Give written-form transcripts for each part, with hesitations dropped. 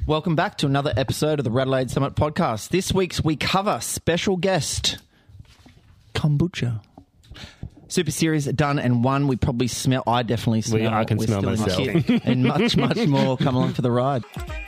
Welcome back to another episode of the Adelaide Summit podcast. This week's we cover special guest kombucha. Super series done and one. We probably smell. I definitely smell. I can smell myself. And much, much more. Come along for the ride.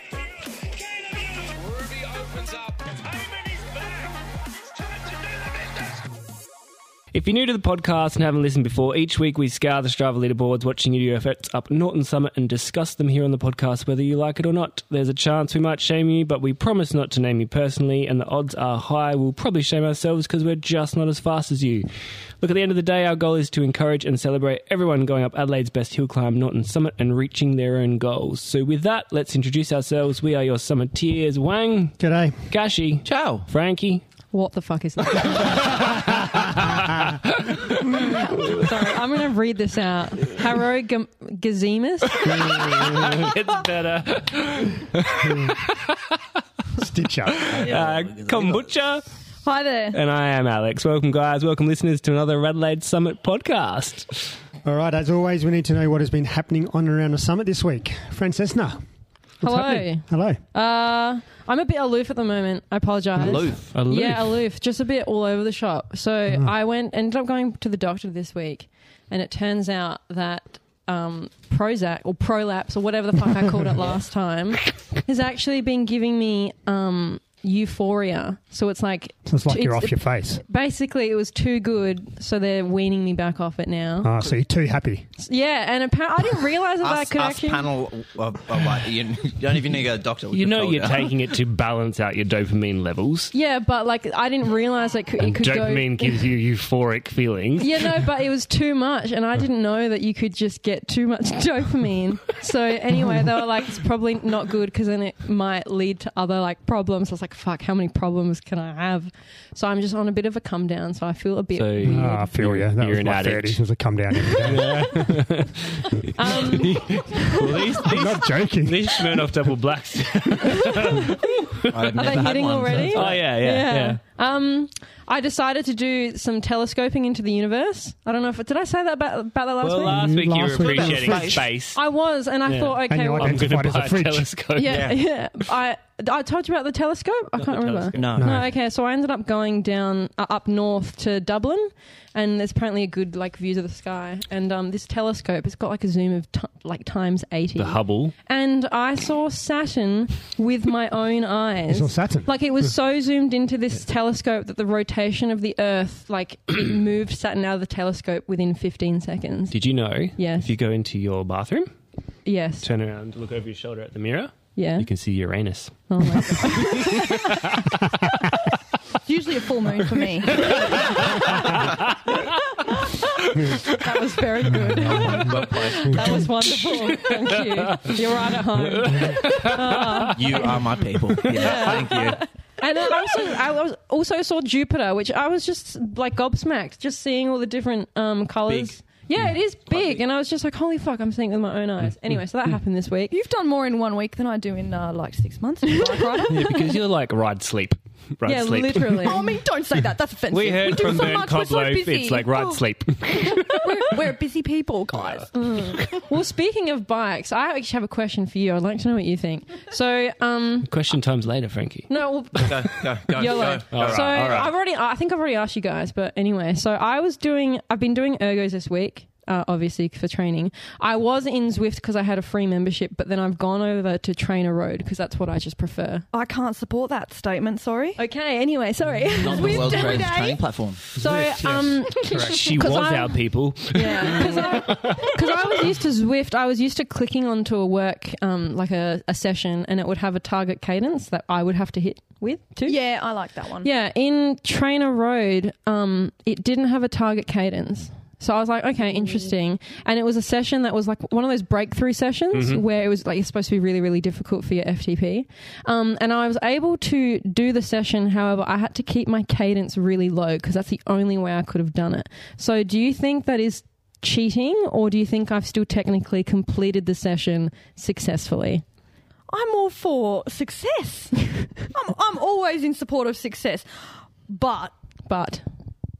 If you're new to the podcast and haven't listened before, each week we scour the Strava leaderboards, watching you do your efforts up Norton Summit and discuss them here on the podcast, whether you like it or not. There's a chance we might shame you, but we promise not to name you personally, and the odds are high we'll probably shame ourselves because we're just not as fast as you. Look, at the end of the day, our goal is to encourage and celebrate everyone going up Adelaide's best hill climb, Norton Summit, and reaching their own goals. So with that, let's introduce ourselves. We are your Summiteers. Wang. G'day. Gashi. Ciao. Frankie. What the fuck is that? Sorry, I'm going to read this out. Haro Gazimus. It's better. Stitch up. Kombucha. Hi there. And I am Alex. Welcome, guys. Welcome, listeners, to another Adelaide Summit podcast. All right, as always, we need to know what has been happening on and around the summit this week. Francesca. Hello. Hello. I'm a bit aloof at the moment. I apologise. Aloof. Yeah, aloof. Just a bit all over the shop. So I ended up going to the doctor this week, and it turns out that Prozac or Prolapse or whatever the fuck I called it last time has actually been giving me euphoria. So it's like... So it's like you're off your face. Basically, it was too good, so they're weaning me back off it now. Oh, so you're too happy. Yeah, and apparently I didn't realise that I could us actually... panel of like, you don't even need to go to the doctor. You know you're taking it to balance out your dopamine levels. Yeah, but like I didn't realise it could Dopamine gives you euphoric feelings. Yeah, no, but it was too much, and I didn't know that you could just get too much dopamine. So anyway, they were like, it's probably not good because then it might lead to other like problems. I was like, fuck, how many problems can I have? So I'm just on a bit of a come down, so I feel a bit weird. Oh, I feel you. That You're was an my addict. 30s. It was a come down every day. I'm not joking. These Smirnoff Double Blacks. Are Are they hitting already? Oh, yeah. I decided to do some telescoping into the universe. I don't know if... Did I say that about that last Well, week? last week you were Last week. appreciating space. I was, and I thought, And okay, you well, I'm going to identified as buy a a fridge. telescope. yeah. I told you about the telescope? I can't remember. telescope. No. Okay, so I ended up going down up north to Dublin, and there's apparently a good like views of the sky. And this telescope, it's got like a zoom of like times 80. The Hubble. And I saw Saturn with my own eyes. You saw Saturn? Like it was so zoomed into this telescope that the rotation of the Earth, like it moved Saturn out of the telescope within 15 seconds. Did you know Yes. if you go into your bathroom, Yes. turn around, look over your shoulder at the mirror, Yeah. you can see Uranus. Oh my God. It's usually a full moon for me. That was very good. That was wonderful. Thank you. You're right at home. You are my people. Yeah, thank you. And I also saw Jupiter, which I was just like gobsmacked, just seeing all the different colours. Big. Yeah, it is big. And I was just like, holy fuck, I'm seeing it with my own eyes. Anyway, so that happened this week. You've done more in 1 week than I do in like 6 months. Bike rider. Yeah, because you're like ride sleep. Ride Yeah, sleep. literally. Oh, I mean, don't say that. That's offensive. We heard do from so Bern much. We're so Coblow, busy. it's like ride Oh, sleep. we're busy people, guys. Well, speaking of bikes, I actually have a question for you. I'd like to know what you think. So, Question times later, Frankie. no, well, Go. YOLO. All right, So all right. I think I've already asked you guys, but anyway, so I've been doing ergos this week. Obviously for training. I was in Zwift because I had a free membership, but then I've gone over to Trainer Road because that's what I just prefer. I can't support that statement, sorry. Okay, anyway, sorry. Not the world's greatest training platform. So, She 'Cause was I'm- our people. yeah, because I was used to Zwift. I was used to clicking onto a work, like a session, and it would have a target cadence that I would have to hit with too. Yeah, I like that one. Yeah, in Trainer Road, it didn't have a target cadence. So I was like, okay, interesting. And it was a session that was like one of those breakthrough sessions where it was like it's supposed to be really, really difficult for your FTP. And I was able to do the session. However, I had to keep my cadence really low because that's the only way I could have done it. So do you think that is cheating, or do you think I've still technically completed the session successfully? I'm all for success. I'm always in support of success. But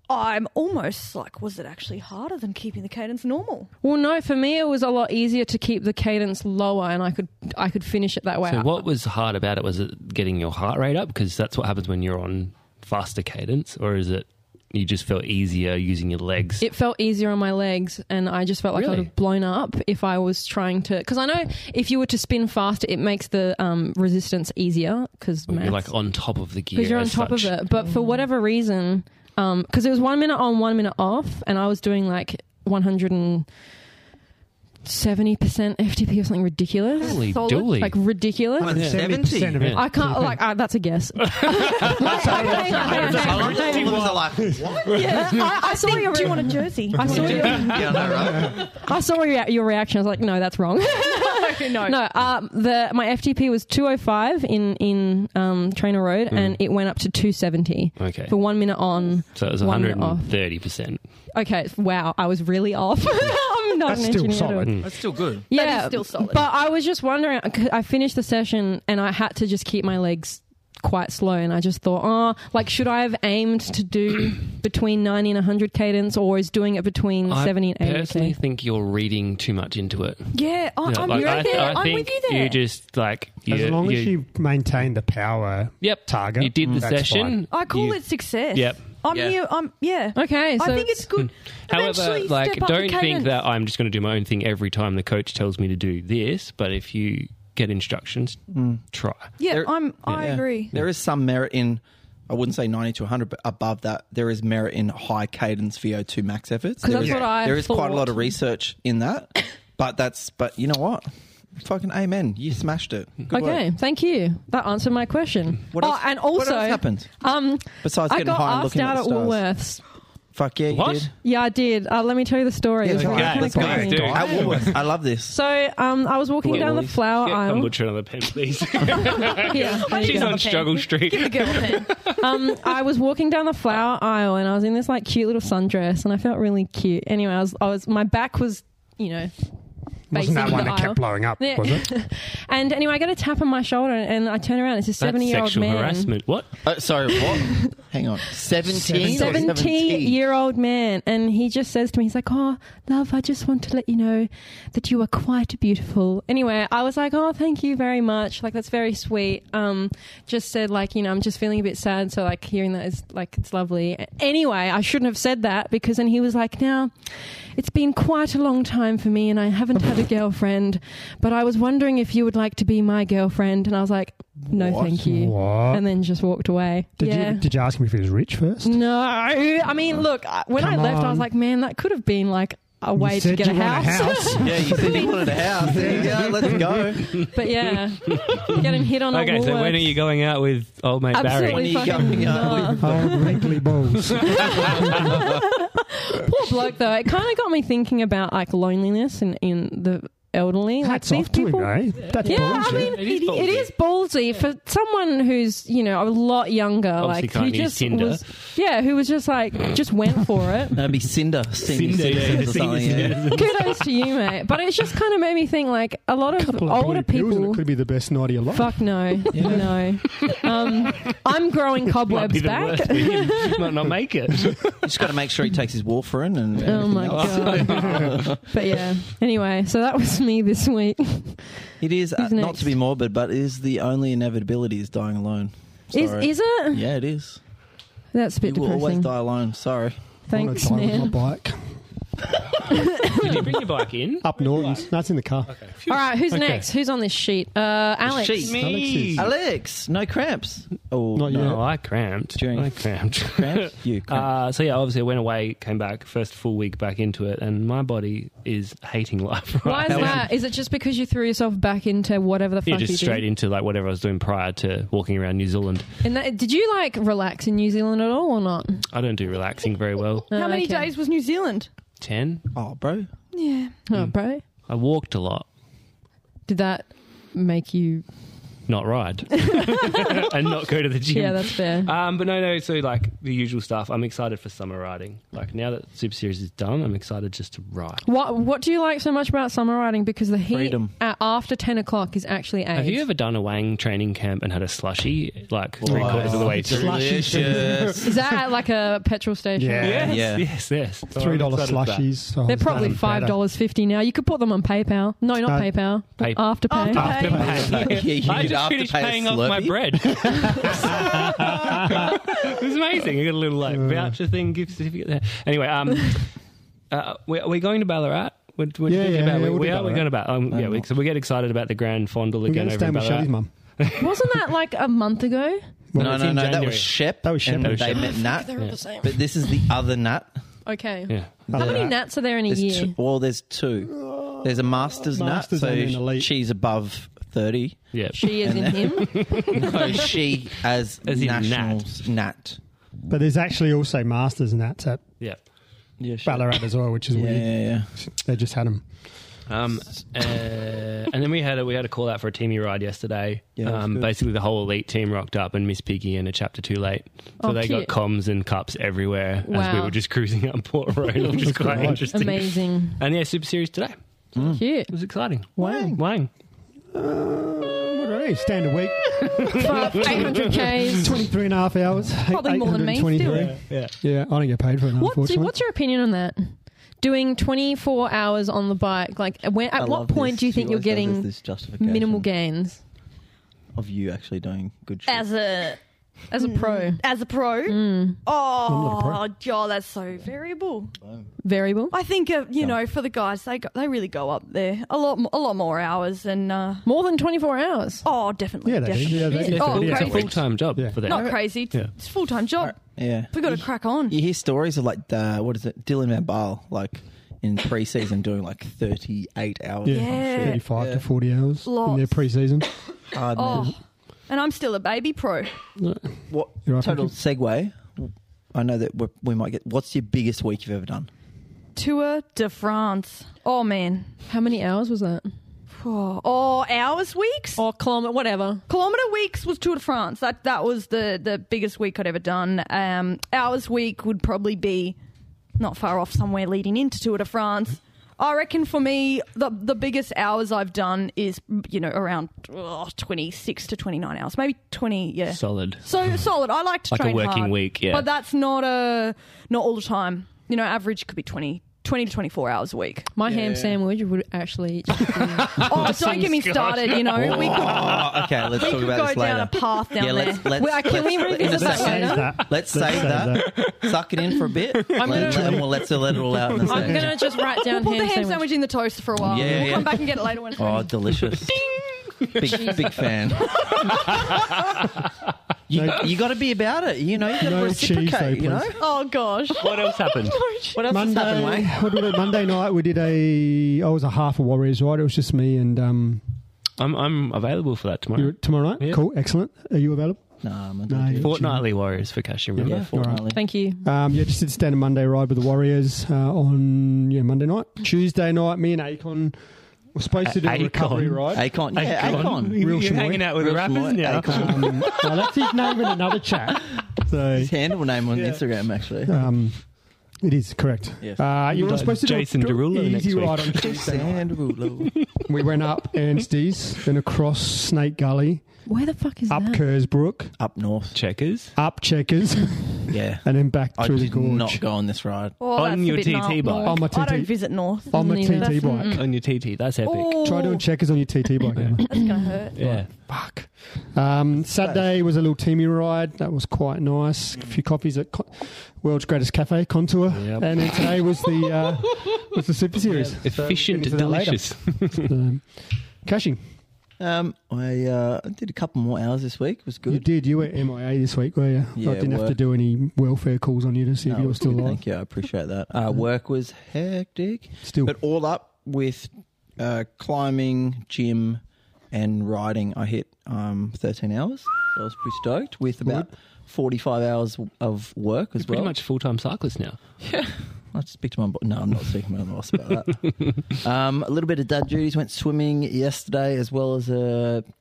I'm almost like, was it actually harder than keeping the cadence normal? Well, no, for me it was a lot easier to keep the cadence lower, and I could finish it that way. So what was hard about it? Was it getting your heart rate up? Because that's what happens when you're on faster cadence, or is it you just felt easier using your legs? It felt easier on my legs, and I just felt like I would have blown up if I was trying to... Because I know if you were to spin faster, it makes the resistance easier, because you're like on top of the gear. Because you're on top of it. But for whatever reason... Because it was 1 minute on, 1 minute off, and I was doing like 170% FTP or something ridiculous. Holy dooly. Like ridiculous. 70% of it. I can't, like, that's a guess. I saw your... Do you want a jersey? I saw your... Yeah, I know, right? I saw your reaction. I was like, no, that's wrong. No. My FTP was 205 in Trainer Road, and it went up to 270 for 1 minute on. So it was 130%. Okay, wow, I was really off. I'm not That's an still engineer. solid. That's still good. Yeah, That is still solid. But I was just wondering, 'cause I finished the session and I had to just keep my legs quite slow, and I just thought, should I have aimed to do between 90 and 100 cadence, or is doing it between 70 and 80? I personally think you're reading too much into it. Yeah, I'm Like, right there. I I'm think with you there. you just like As long as you maintain the power target. You did the that's session. fine. I call it success. Yep. I'm here. Okay, so I think it's good. However, Eventually like, step up the don't think cadence. that I'm just going to do my own thing every time the coach tells me to do this. But if you get instructions, try. Yeah, I agree. There is some merit in, I wouldn't say 90 to 100, but above that, there is merit in high cadence VO2 max efforts. Because that's what I There is quite a lot thought. of research in that, but you know what? Fucking amen. You smashed it. Good Okay, work. thank you. That answered my question. What else, and also, what else happened? Besides I getting got high and asked looking out at at the stars? Woolworths. Fuck yeah, you What? did. Yeah, I did. Let me tell you the story. It was Okay, kinda let's go. crazy. do. At Woolworths. I love this. So I was walking Wait, down the Woolies. flower Get aisle. kombucha another pen, please. Yeah, there you She's go. on Struggle Street. Give the girl a pen. I was walking down the flower aisle, and I was in this like cute little sundress, and I felt really cute. Anyway, I was my back was, Wasn't that facing one the that kept aisle. blowing up, Yeah. was it? And anyway, I got a tap on my shoulder, and I turn around. It's a That's 70-year-old sexual man. harassment. What? Sorry, what? Hang on. 17? 70-year-old man, and he just says to me, he's like, "Oh, love, I just want to let you know that you are quite beautiful." Anyway, I was like, "Oh, thank you very much. Like, that's very sweet." Just said, like, I'm just feeling a bit sad, so like hearing that is like, it's lovely. Anyway, I shouldn't have said that, because then he was like, "Now, it's been quite a long time for me, and I haven't had a girlfriend, but I was wondering if you would like to be my girlfriend." And I was like, "No, What? thank you." What? And then just walked away. Did you ask him if he was rich first? No, I mean, look, when I Come left, I was on. like, man, that could have been like a way You to said get a you want house. Yeah, you said you wanted a house. There you go. Let's go. But yeah, getting hit on Okay, a so when are you going out with old mate Barry? Absolutely When are you fucking going out not. Oh, wrinkly balls. Poor bloke, though. It kind of got me thinking about like loneliness in the elderly. Hats like off to him, eh? That's Yeah, bullshit. I mean, it is ballsy for someone who's a lot younger. Obviously like can't who use just Tinder. who was just went for it. That'd be Cinder. Senior Cinder, yeah, citizens or something, senior yeah. Kudos to you, mate. But it's just kind of made me think like a lot of Couple of older blue pills and people. it could be the best night of your life. Fuck no, no. I'm growing Might cobwebs be the back. worst for him. Might not make it. You just got to make sure he takes his warfarin and Oh my everything else. god! But yeah. Anyway, so that was me this week. It is, Who's not next? to be morbid, but it is the only inevitability is dying alone. Sorry. Is it? Yeah, it is. That's a You bit will always depressing. die alone. Sorry. Thanks, I wanna die man. with my bike. Did you bring your bike in? Up Norton's. That's in the car. All right, who's Okay. next? Who's on this sheet? Alex. sheet. Me. Alex, no cramps. Oh, Not yet. No, I cramped. During- I cramped. Cramps? You cramps. So yeah, obviously I went away, came back, first full week back into it, and my body is hating life. Right Why is now. that? Is it just because you threw yourself back into whatever the fuck Yeah, you just did? straight into like whatever I was doing prior to walking around New Zealand. And did you like relax in New Zealand at all or not? I don't do relaxing very well. How many okay. days was New Zealand? 10. Oh, bro. Yeah. Oh, bro. I walked a lot. Did that make you not ride and not go to the gym. Yeah, that's fair. But no. So like the usual stuff. I'm excited for summer riding. Like now that Super Series is done, I'm excited just to ride. What do you like so much about summer riding? Because the heat Freedom. after 10 o'clock is actually age. Have you ever done a Wang training camp and had a slushy like 3/4 of the way through? Delicious. Is that at like a petrol station? Yeah. Yes. So $3 I'm excited for that. slushies. So They're it's probably even better. $5.50 now. You could put them on PayPal. No, not PayPal. Afterpay. Afterpay. Yeah, you I could just finished afterpay a paying off my Slurpee. bread. It was amazing. I got a little like voucher thing, gift certificate there. Anyway, we're going to Ballarat. We're thinking about we'll do we're Ballarat. going to Ballarat. So we get excited about the Grand Fondle We're again going to over stay in with Shelly's Ballarat. mum. Wasn't that like a month ago? No, it's in that January. was Shep. That was Shep. And That was they Shep. met Nat. They're all the same. But this is the other Nat. Okay. Yeah. How many gnats are there in a year? There's two. There's a Masters Nat, Masters so and an elite. she's above 30. Yeah. She is in him. No, she as As in nationals Nat. But there's actually also Masters and that's at Yeah. Yeah, sure. Ballarat as well, which is weird. Yeah. They just had them. And then we had a call out for a teamy ride yesterday. Yeah, that's good. Basically, the whole elite team rocked up, and Miss Piggy and a chapter too late. So Oh, they cute. got comms and cups everywhere as we Wow. were just cruising up Port Road, which is quite Right. interesting. Amazing. And yeah, Super Series today. Cute. It was exciting. Wow. Wang. What do I do? Standard week. 800 Ks. 23 and a half hours. Probably more than me 823. Yeah. Yeah, I don't get paid for it, unfortunately. What's your opinion on that? Doing 24 hours on the bike, like at what point do you think you're getting this justification minimal gains of you actually doing good shit? As a pro? As a pro? I'm not a pro. God, that's so variable. Variable. I think for the guys, they really go up there a lot more hours and More than 24 hours. definitely. Yeah, they do. definitely. Yeah, they do. Oh, Yeah, It's a crazy. full-time job Yeah. for them. Not crazy. Yeah. It's a full-time job. Yeah. We've got to crack on. You hear stories of like Dylan Van Baal, like in pre-season doing like 38 hours. Yeah, Yeah. 35 to 40 hours in their Lots. pre-season. Hard, man. And I'm still a baby pro. What You're right, total Frankie. segue? I know that we might get. What's your biggest week you've ever done? Tour de France. Oh, man. How many hours was that? Oh, hours weeks? Or kilometre, whatever. Kilometre weeks was Tour de France. That was the biggest week I'd ever done. Hours week would probably be not far off somewhere leading into Tour de France. I reckon for me, the biggest hours I've done is, around 26 to 29 hours. Maybe 20, yeah. Solid. So solid. I like to Like a train working hard, week, yeah. But that's not all the time. Average could be 20 to 24 hours a week. My ham sandwich would actually. Oh, don't get me started, We could Oh, okay, let's we talk could about go this down later. a path down Yeah, there. Can we revisit that Save later? that. Let's save that. Suck it in for a bit. gonna- Then we'll let it all out in a I'm second. going to just write down Put the ham ham sandwich in the toaster for a while. Yeah, We'll yeah. come back and get it later when it's Oh, ready. delicious. Big fan. You got to be about it. You got to No cheese, reciprocate. though, You know. please. Oh, gosh. What else happened? What else has happened, Wayne? Monday night we did I was a half a Warriors ride. It was just me and I'm available for that tomorrow. tomorrow night. Yeah. Cool, excellent. Are you available? Nah, man. No, you- Fortnightly Warriors for Cash, remember? Yeah, fortnightly. Thank you. Just did a standard Monday ride with the Warriors on Monday night. Tuesday night, me and Akon were supposed to do a Akon? recovery ride. Akon. Yeah, Akon. Real You're Shamoy. hanging out with the Real rappers Shamoy. now. Akon. Well, that's his name in another chat. So His handle name on Yeah. Instagram, actually. it is correct. Yes. You were supposed to Jason do Derulo an next easy week. ride on Tuesday night. Sandalwood. We went up Ernstie's, then across Snake Gully, Where the fuck is up that? Kersbrook, Up north. Checkers. up Checkers, Yeah. and then back I through the did gorge. not go on this ride. Oh, On that's a your bit TT north. bike. On my I don't TT. visit north. On my Neither. TT bike. On your TT. That's epic. Oh, Try doing Checkers on your TT bike. Emma. That's going to hurt. Yeah. Fuck. Saturday was a little teamy ride. That was quite nice. A few coffees at World's Greatest Cafe, Contour. Yep. And then today was the Super Series. Efficient, So, get into that later. delicious. Cashing. I did a couple more hours this week. It was good. You did. You were MIA this week, were you? Yeah, I didn't have to work. do any welfare calls on you to see No, if you it were was still good, alive. Thank you. I appreciate that. Work was hectic. Still. But all up with climbing, gym, and riding, I hit 13 hours. So I was pretty stoked with about 45 hours of work as You're pretty well. much full-time cyclist now. I speak to my boss. No, I'm not speaking to my boss about that. A little bit of dad duties. Went swimming yesterday as well as a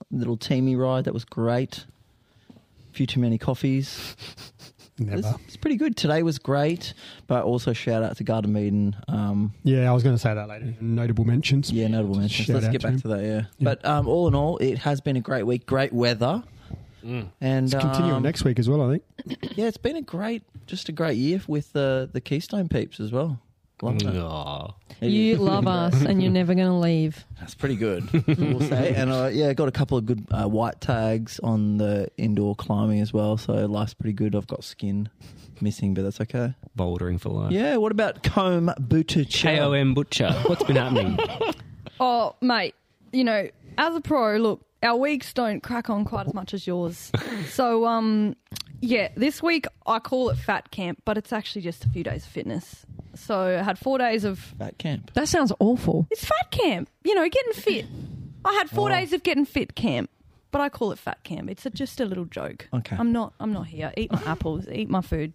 little teamy ride. That was great. A few too many coffees. Never. It's pretty good. Today was great, but also shout out to Garden Meaden. Yeah, I was going to say that later. Notable mentions. Yeah, notable mentions. Shout Let's out get to back him. to that, yeah. But all in all, it has been a great week. Great weather. And Let's continue on next week as well, I think. Yeah, it's been a great year with the Keystone peeps as well. Love that. Aw. You love us, and you're never going to leave. That's pretty good, we'll say. And I got a couple of good white tags on the indoor climbing as well. So life's pretty good. I've got skin missing, but that's okay. Bouldering for life. Yeah. What about Kombucha? KOM Butcher. What's been happening? Oh, mate, you know, as a pro, look, our weeks don't crack on quite as much as yours. So, yeah, this week I call it Fat Camp, but it's actually just a few days of fitness. So I had 4 days of... Fat camp. That sounds awful. It's Fat Camp, you know, getting fit. I had 4 days of getting fit camp, but I call it Fat Camp. It's just a little joke. Okay. I'm not here. Eat my apples, eat my food.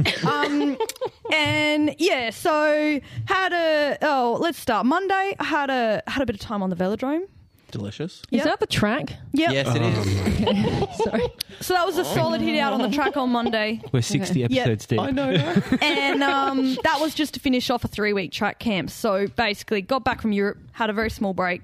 And yeah, so let's start. Monday, I had a bit of time on the velodrome. Delicious. Is Yep. that the track? Yep. Yes, it is. Sorry. So that was a solid hit out on the track on Monday. We're 60 Okay. episodes deep. I know. And that was just to finish off a 3-week track camp. So basically, got back from Europe, had a very small break.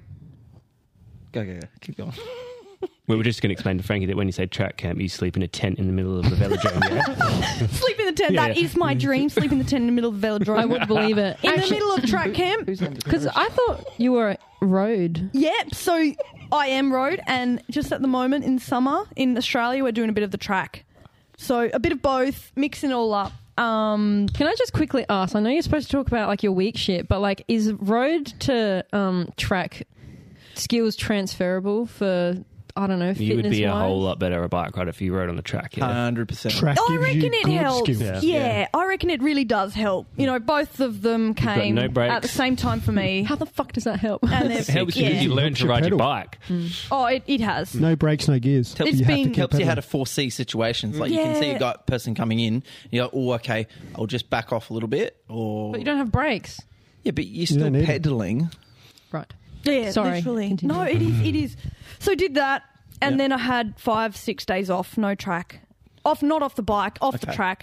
Go. Keep going. We were just going to explain to Frankie that when you say track camp, you sleep in a tent in the middle of the velodrome. Yeah? Sleep in the tent. Yeah, That yeah. is my dream. Sleep in the tent in the middle of the velodrome. I would believe it. In the middle of track camp. Because I thought you were road. Yep. So I am road, and just at the moment in summer in Australia, we're doing a bit of the track. So a bit of both, mixing it all up. Can I just quickly ask? I know you're supposed to talk about like your weak shit, but like, is road to track skills transferable for, I don't know, fitness? You would be a whole lot better a bike rider if you rode on the track. Yeah. 100%. Track I gives reckon you it good helps. skills. Yeah, I reckon it really does help. You know, both of them came no brakes. at the same time for me. How the fuck does that help? And It they've- helps you yeah. because you learn Helps to your ride your pedal. bike. Oh, it has. No brakes, no gears. It's You have to been- keep Helps you how pedaling. to foresee situations. Like you can see a Yeah. person coming in. You're like, oh, okay, I'll just back off a little bit. Or But you don't have brakes. yeah, but you're still don't need 'em. pedaling. Right. Yeah, Sorry, literally. continue. No, it is. It is. So did that, and then I had 5-6 days off, no track, not off the bike, off the Okay. track.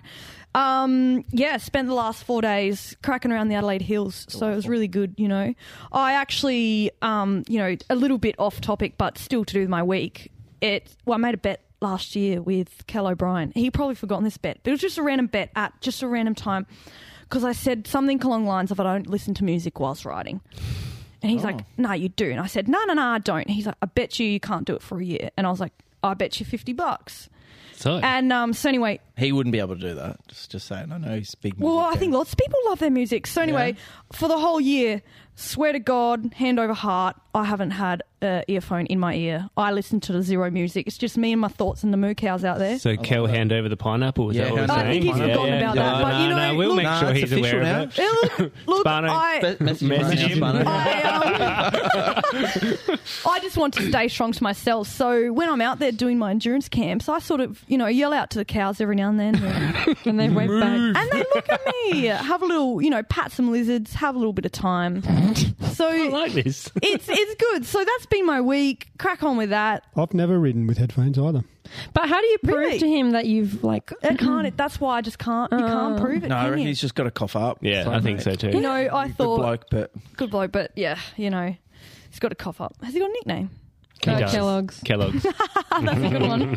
Spent the last 4 days cracking around the Adelaide Hills, so it was really good. You know, I actually, a little bit off topic, but still to do with my week. I made a bet last year with Kel O'Brien. He probably forgotten this bet, but it was just a random bet at just a random time because I said something along the lines of I don't listen to music whilst riding. And he's like, no, you do. And I said, no, I don't. He's like, I bet you can't do it for a year. And I was like, I bet you $50. So, And so anyway, He wouldn't be able to do that. Just saying. I know he's big. well, music I fan. think lots of people love their music. So anyway, for the whole year, swear to God, hand over heart, I haven't had an earphone in my ear. I listen to the zero music. It's just me and my thoughts and the moo cows out there. so Kel hand over the pineapple. Is Yeah, that what hand we're over I saying? think he's forgotten about that. But you know, we'll look, make sure it's he's official aware now. of it. Look, Spano. Message Message him. I just want to stay strong to myself. So when I'm out there doing my endurance camps, I sort of, yell out to the cows every now and then. And they wave back. And they look at me, have a little, pat some lizards, have a little bit of time. So I like this. it's good. So that's been my week. Crack on with that. I've never ridden with headphones either. But how do you prove Really? to him that you've like? I can't. That's why I just can't. You can't prove it. No, I can reckon you? he's just got to cough up. Yeah, Sorry, I think mate. so too. I Good thought bloke, but good bloke, but yeah, he's got to cough up. Has he got a nickname? He does. Kellogg's. Kellogg's. That's a good one.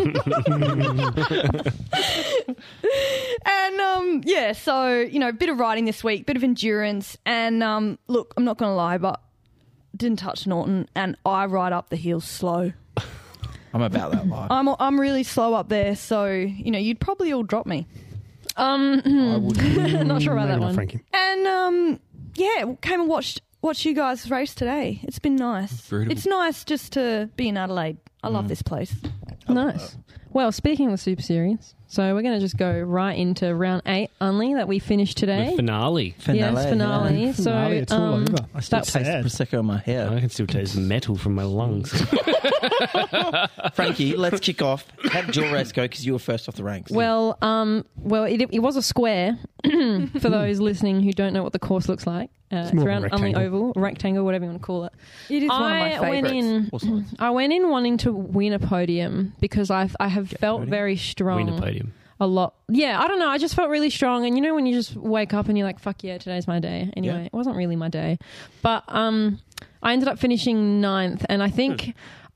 And so bit of riding this week, bit of endurance, and look, I'm not going to lie, but didn't touch Norton, and I ride up the hills slow. I'm about that life. I'm really slow up there, so you'd probably all drop me. I would. Not sure about Maybe that not Mm. one. Frankie. And came and watched you guys race today. It's been nice. Brutal. It's nice just to be in Adelaide. I love this place. Nice. Well, speaking of the Super Series, so we're going to just go right into round 8 only that we finished today. The finale. Yes, finale. yeah. So Finale, it's all over. I still That's taste sad. Prosecco in my hair. I can still taste the metal from my lungs. Frankie, let's kick off. How did your race go? Because you were first off the ranks. Well, it was a square. For those listening who don't know what the course looks like, it's more of a around on the rectangle. oval, rectangle, whatever you want to call it. It is one of my favourites. I went in wanting to win a podium because I have felt very strong. Win the podium. A lot. Yeah, I don't know. I just felt really strong. And you know when you just wake up and you're like, fuck yeah, today's my day. Anyway, It wasn't really my day. But I ended up finishing 9th. And I think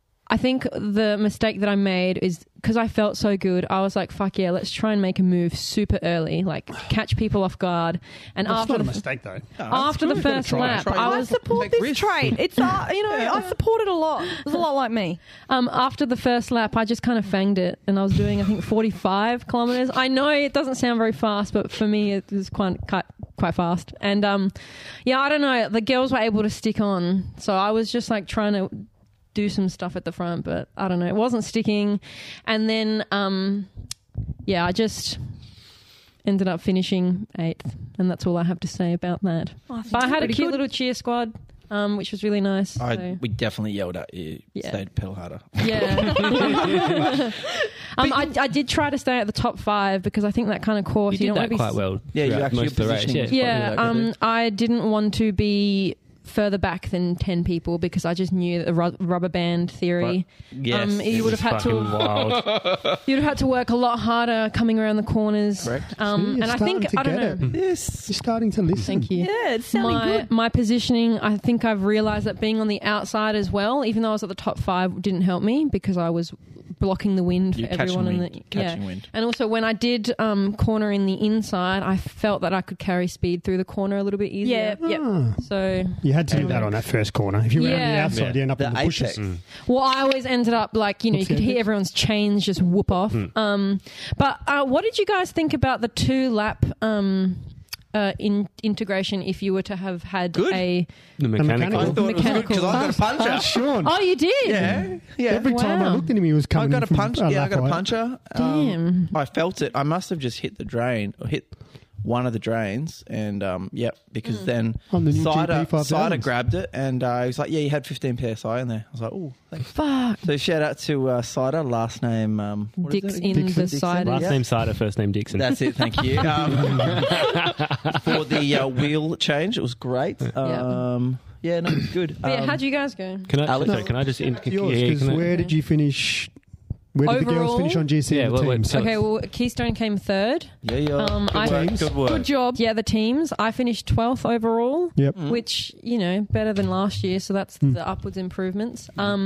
the mistake that I made is because I felt so good, I was like, fuck yeah, let's try and make a move super early, like catch people off guard. And That's after not a the mistake, though. after the first try it. lap, Try it. I I was support this trait. It's I support it a lot. It's a lot like me. after the first lap, I just kind of fanged it, and I was doing I think 45 kilometers. I know it doesn't sound very fast, but for me it was quite fast. And I don't know. The girls were able to stick on, so I was just like trying to do some stuff at the front, but I don't know, it wasn't sticking. And then I just ended up finishing 8th, and that's all I have to say about that. But I had a cute little cheer squad, which was really nice. So. We definitely yelled at you. Yeah. Stay to pedal harder. Yeah. I did try to stay at the top 5 because I think that kind of course You you did don't that want to be quite well. Yeah, you throughout actually most of the race. positioning Yeah. was Yeah, I didn't want to be further back than 10 people because I just knew the rubber band theory. Yes. You would have had Fucking to wild. you'd have had to work a lot harder coming around the corners. Correct. And I think I don't know. Yes. You're starting to listen. Thank you. Yeah, it's sounding good. My positioning, I think I've realised that being on the outside as well, even though I was at the top 5, didn't help me because I was blocking the wind for You're everyone in catching the catching wind. And also when I did corner in the inside, I felt that I could carry speed through the corner a little bit easier. Yeah, Ah, So you had to do that on that first corner. If you were on the Yeah. outside, you end up The in the bushes. apex. well, I always ended up like, you What's could the hear apex? everyone's chains just whoop off. But what did you guys think about the 2-lap integration if you were to have had Good. a... The mechanical. I thought it was good Mechanical. because I got a puncher. Sean. Oh, you did? Yeah. Every time I Wow. looked at him, he was I coming got a in from puncher. Yeah, I lap got a height. puncher. Damn. I felt it. I must have just hit the drain or hit one of the drains, and because then On the new Cider GP 5000s. grabbed it, and he was like, "Yeah, you had 15 psi in there." I was like, "Oh, thanks." Fuck. So shout out to Cider, last name what is Dicks it? in Dixon. the cider. Last Yeah. name Cider, first name Dixon. That's it. Thank you. For the wheel change, it was great. Yeah, no, it was good. But yeah, how'd you guys go? Can I? Alex? Sorry, can I just? Yours, yeah, 'cause can I- where did you finish? Where did the girls Overall? finish on GC Yeah, and the well, teams? so- Okay, well, Keystone came 3rd. Yeah, yeah. I- Good work. Teams. Good work. Good job. Yeah, the teams. I finished 12th overall, Yep. which, better than last year, so that's the upwards improvements.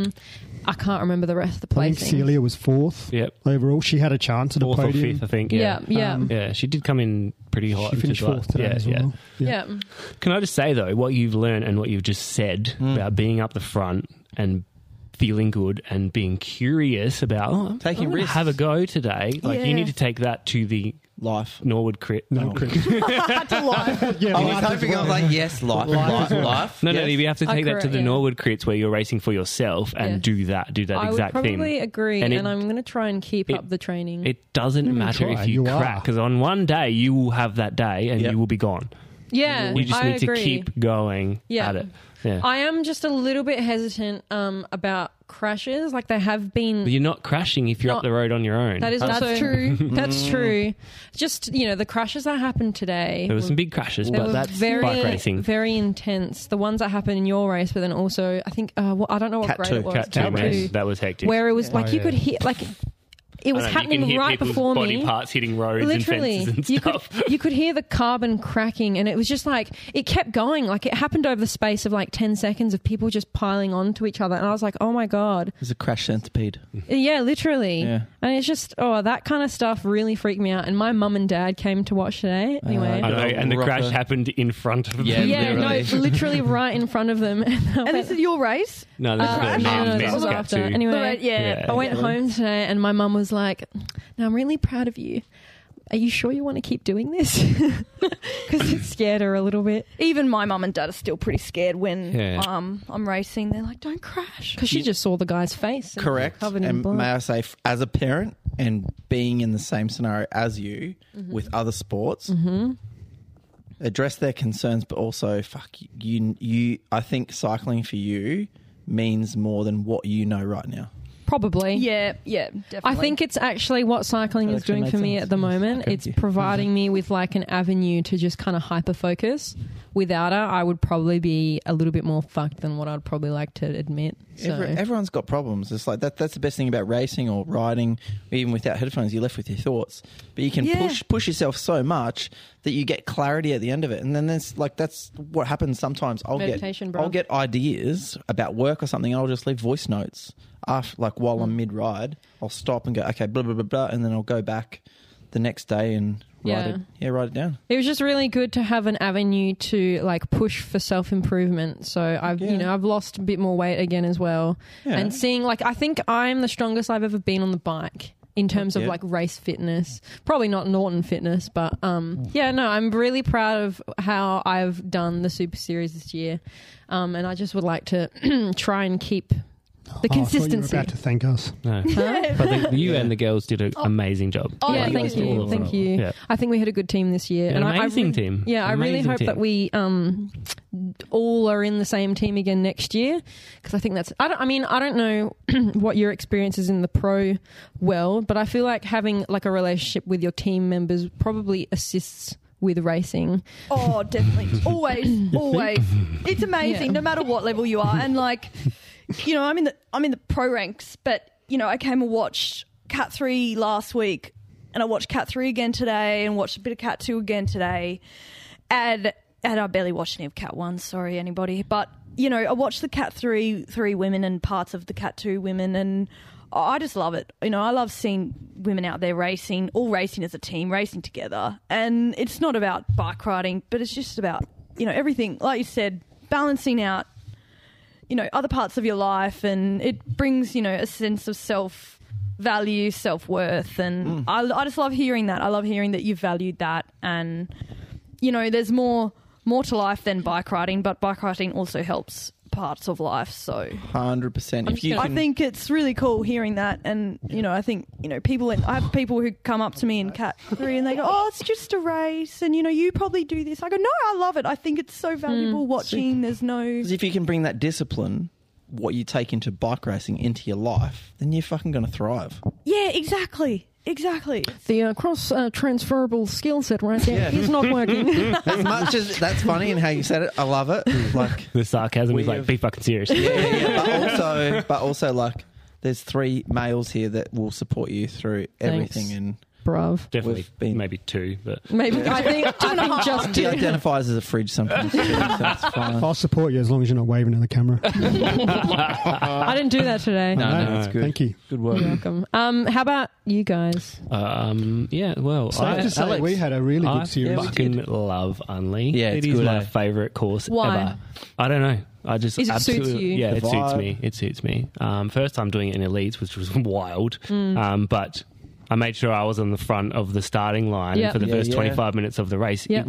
I can't remember the rest of the I think placings. Celia was 4th Yep. overall. She had a chance at a 4th or podium. 5th, I think. Yeah, yeah. Um, Yeah, she did come in pretty hot. She which finished is like- 4th today yeah, as yeah. well. Yeah. Can I just say though, what you've learned and what you've just said about being up the front and feeling good and being curious about Taking I'm gonna risks. have a go today. Like Yeah. you need to take that to the Life. Norwood Crit. No, Chris. To life. Yeah, I was life as hoping I was well. like, yes, life. Life. No, yes. you have to take that to the yeah. Norwood Crits where you're racing for yourself and Yeah. do that I would exact probably thing. agree, And and, it- I'm going to try and keep up the training. It doesn't matter try, if you you are. crack because on one day you will have that day and Yep. you will be gone. yeah, You just I need agree. to keep going Yeah. at it. Yeah. I am just a little bit hesitant about crashes. Like they have been. But you're not crashing if you're Not- up the road on your own. That is That's also true. That's true. Just the crashes that happened today. There were some big crashes, They but were that's very, bike racing. very intense. The ones that happened in your race, but then also I think I don't know what Cat grade two. it was. Cat 2, Cat man. two, That was hectic. where it was like you yeah. could hear it was I know, you can happening hear right people's before body me. parts hitting roads Literally, and fences and you stuff. you could hear the carbon cracking, and it was just like it kept going. Like it happened over the space of like 10 seconds of people just piling onto each other, and I was like, oh my god, There's a crash centipede. yeah, literally. Yeah. And it's just that kind of stuff really freaked me out. And my mum and dad came to watch today. Anyway, I know, and the Rocker. crash happened in front of them. Yeah, yeah, literally. no, literally right in front of them. And this is your race? No, this is No, the this men's was Cat after. 2. Anyway, Yeah. I went home today, and my mum was like, "No, I'm really proud of you. Are you sure you want to keep doing this?" Because it scared her a little bit. Even my mum and dad are still pretty scared when Yeah. I'm racing. They're like, don't crash. Because she just saw the guy's face. And Correct. Covered in And blood. may I say, as a parent and being in the same scenario as you with other sports, address their concerns, but also, you. I think cycling for you means more than what you know right now. Probably. Yeah, definitely. I think it's actually what cycling That is actually doing made for me sense. at the moment. Okay. It's providing me with like an avenue to just kind of hyper focus. Without it, I would probably be a little bit more fucked than what I'd probably like to admit. So. Everyone's got problems. It's like that's the best thing about racing or riding. Even without headphones, you're left with your thoughts. But you can push yourself so much that you get clarity at the end of it. And then that's what happens sometimes. Meditation, bro. I'll get ideas about work or something. And I'll just leave voice notes while I'm mid ride. I'll stop and go, okay, blah blah blah blah, and then I'll go back the next day and write it down. It was just really good to have an avenue to like push for self-improvement. So I've lost a bit more weight again as well. Yeah. And seeing like, I think I'm the strongest I've ever been on the bike in terms of like race fitness. Probably not Norton fitness, but I'm really proud of how I've done the Super Series this year. And I just would like to try and keep the consistency. I thought you were about to thank us. No. But you and the girls did an amazing job. Oh, Yeah, you thank guys did you. awesome. Thank you. Yeah. I think we had a good team this year. An amazing team. Yeah, I really Amazing hope team. that we all are in the same team again next year, because I think that's... I don't know what your experience is in the pro world, but I feel like having like a relationship with your team members probably assists with racing. Oh, definitely. Always. It's amazing, no matter what level you are. And like, I'm in the pro ranks, but I came and watched Cat 3 last week, and I watched Cat 3 again today, and watched a bit of Cat 2 again today, and I barely watched any of Cat 1. Sorry, anybody, but I watched the Cat 3 women and parts of the Cat 2 women, and I just love it. I love seeing women out there racing, all racing as a team, racing together. And it's not about bike riding, but it's just about, everything, like you said, balancing out, other parts of your life. And it brings, a sense of self-value, self-worth. And I just love hearing that. I love hearing that you've valued that. And, there's more to life than bike riding, but bike riding also helps parts of life. So 100%. I think it's really cool hearing that, and I think people. I have people who come up to me in Cat 3 and they go, "Oh, it's just a race," and you probably do this. I go, "No, I love it. I think it's so valuable watching." There's no. Because if you can bring that discipline, what you take into bike racing, into your life, then you're fucking going to thrive. Yeah, exactly. The cross transferable skill set right there is not working. As much as that's funny and how you said it, I love it. Like The sarcasm is like, be fucking serious. yeah. But also, like, there's 3 males here that will support you through everything, and Bruv. Definitely, We've been- maybe 2, but Maybe I think just he identifies as a fridge sometimes too, so that's fine. I'll support you as long as you're not waving at the camera. I didn't do that today. No, that's good. Thank you. Good work. You're welcome. How about you guys? well, Safe to say, Alex, we had a really I good series. fucking love Unley. Yeah, it it's is good, my eh? favourite course Why? ever. I don't know. I just Is it suits absolutely you? yeah, The it suits vibe. me. It suits me. First time doing it in Elites, which was wild, but I made sure I was on the front of the starting line Yep. for the Yeah, first yeah. 25 minutes of the race. Yep.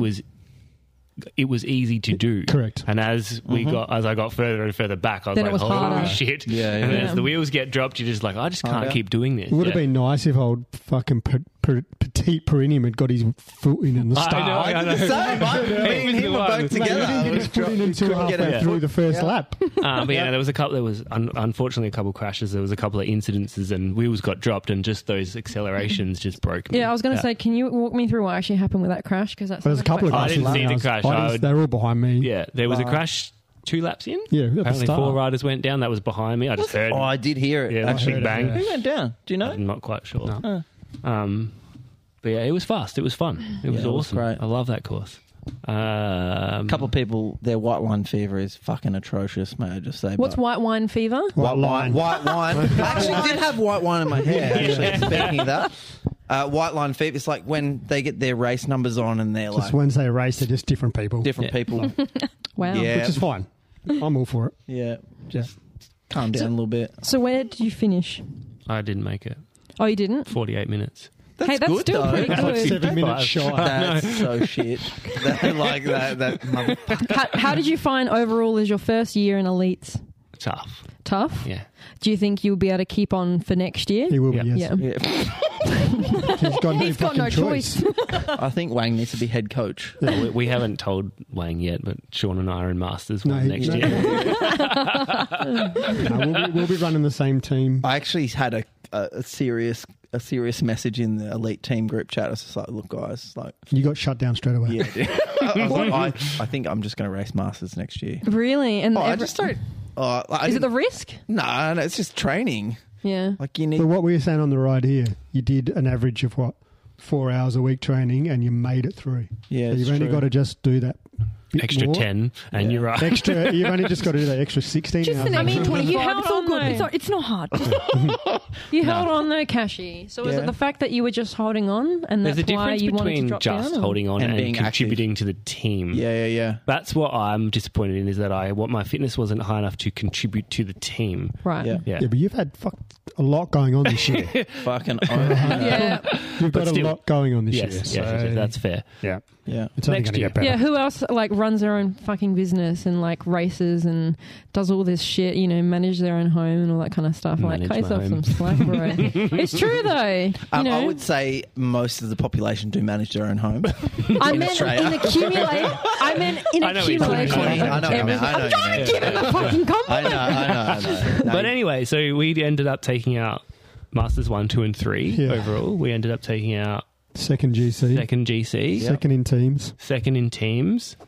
It was easy to do. Correct. And as I got further and further back, I was Then it like, was oh harder. shit. Yeah, And then yeah. as the wheels get dropped, you're just like, I just can't Harder. keep doing this. It would have Yeah. been nice if old fucking petite Perineum had got his foot in the start. I know. Same, me and him were both He together. didn't get his foot in until Couldn't get halfway it. through the first lap. But yeah, there was unfortunately a couple crashes. There was a couple of incidences, and wheels got dropped, and just those accelerations just broke me. Yeah, I was going to say, can you walk me through what actually happened with that crash? Because that's But there's a couple of I crashes. didn't see the now. crash. They were all behind me. Yeah, there was a crash 2 laps in. Yeah, at the Apparently start. 4 riders went down. That was behind me. I just heard. Oh, I did hear it. Yeah, actually. big bang. yeah. Who went down? Do you know? I'm not quite sure. But yeah, it was fast. It was fun. It was Yeah, it was awesome. great. I love that course. A couple of people, their white line fever is fucking atrocious, may I just say. What's but- white wine fever? White line. White wine. I actually did have white wine in my hair, actually, speaking of that. White line fever, it's like when they get their race numbers on and they're Just like Wednesday race, they're just different people. different people. Wow. Yeah. Which is fine. I'm all for it. Yeah, just calm down a little bit. So where did you finish? I didn't make it. Oh, you didn't? 48 minutes. That's Hey, that's good, still though. pretty good. 7 minutes shy. That's so shit. Like that motherfucker. How did you find overall as your first year in Elites? Tough. Tough? Yeah. Do you think you'll be able to keep on for next year? He will be, Yeah. yes. Yeah. Yeah. He's got no He's got fucking no choice. I think Wang needs to be head coach. We haven't told Wang yet, but Sean and I are in Masters No, next no. year. No, we'll be running the same team. I actually had a serious message in the elite team group chat. I was just like, look, guys, like, You got shut down straight away. yeah, dude. I was like, I think I'm just going to race Masters next year. Really? And I just don't. is it the risk? No, it's just training. Yeah. Like you need. But what were you saying on the ride here? You did an average of 4 hours a week training, and you made it through. Yeah, so it's you've only true. got to just do that bit Extra more. 10, and you're right. Extra. You've only just got to do that extra 16 Just hours. an I mean, extra 25. you held It's all on, good. though. It's not hard. You held on though, Cashy. So is Yeah. it the fact that you were just holding on, and There's that's a why difference you wanted to between drop just down? holding on And and being contributing to the team. Yeah. That's what I'm disappointed in, is that my fitness wasn't high enough to contribute to the team. Right. Yeah. Yeah. Yeah, but you've had a lot going on this year. Fucking. Yeah. You've got But a still. lot going on this Yes, year. yes, so- that's fair. yeah. Yeah. It's only Next going to year. get better. Yeah, who else like runs their own fucking business and like races and does all this shit, manage their own home and all that kind of stuff? Like, Manage cut my yourself home. some slack, bro. It's true though. I would say most of the population do manage their own home. I meant Australia. in accumulate. I meant in I know what you're talking accumulation. about. I know what you mean. I know I'm what you trying to mean. give him a fucking compliment. I know. No, But anyway, so we ended up taking out Masters 1, 2 and 3 Yeah. overall. We ended up taking out Second GC. second GC, Second in teams. second in teams.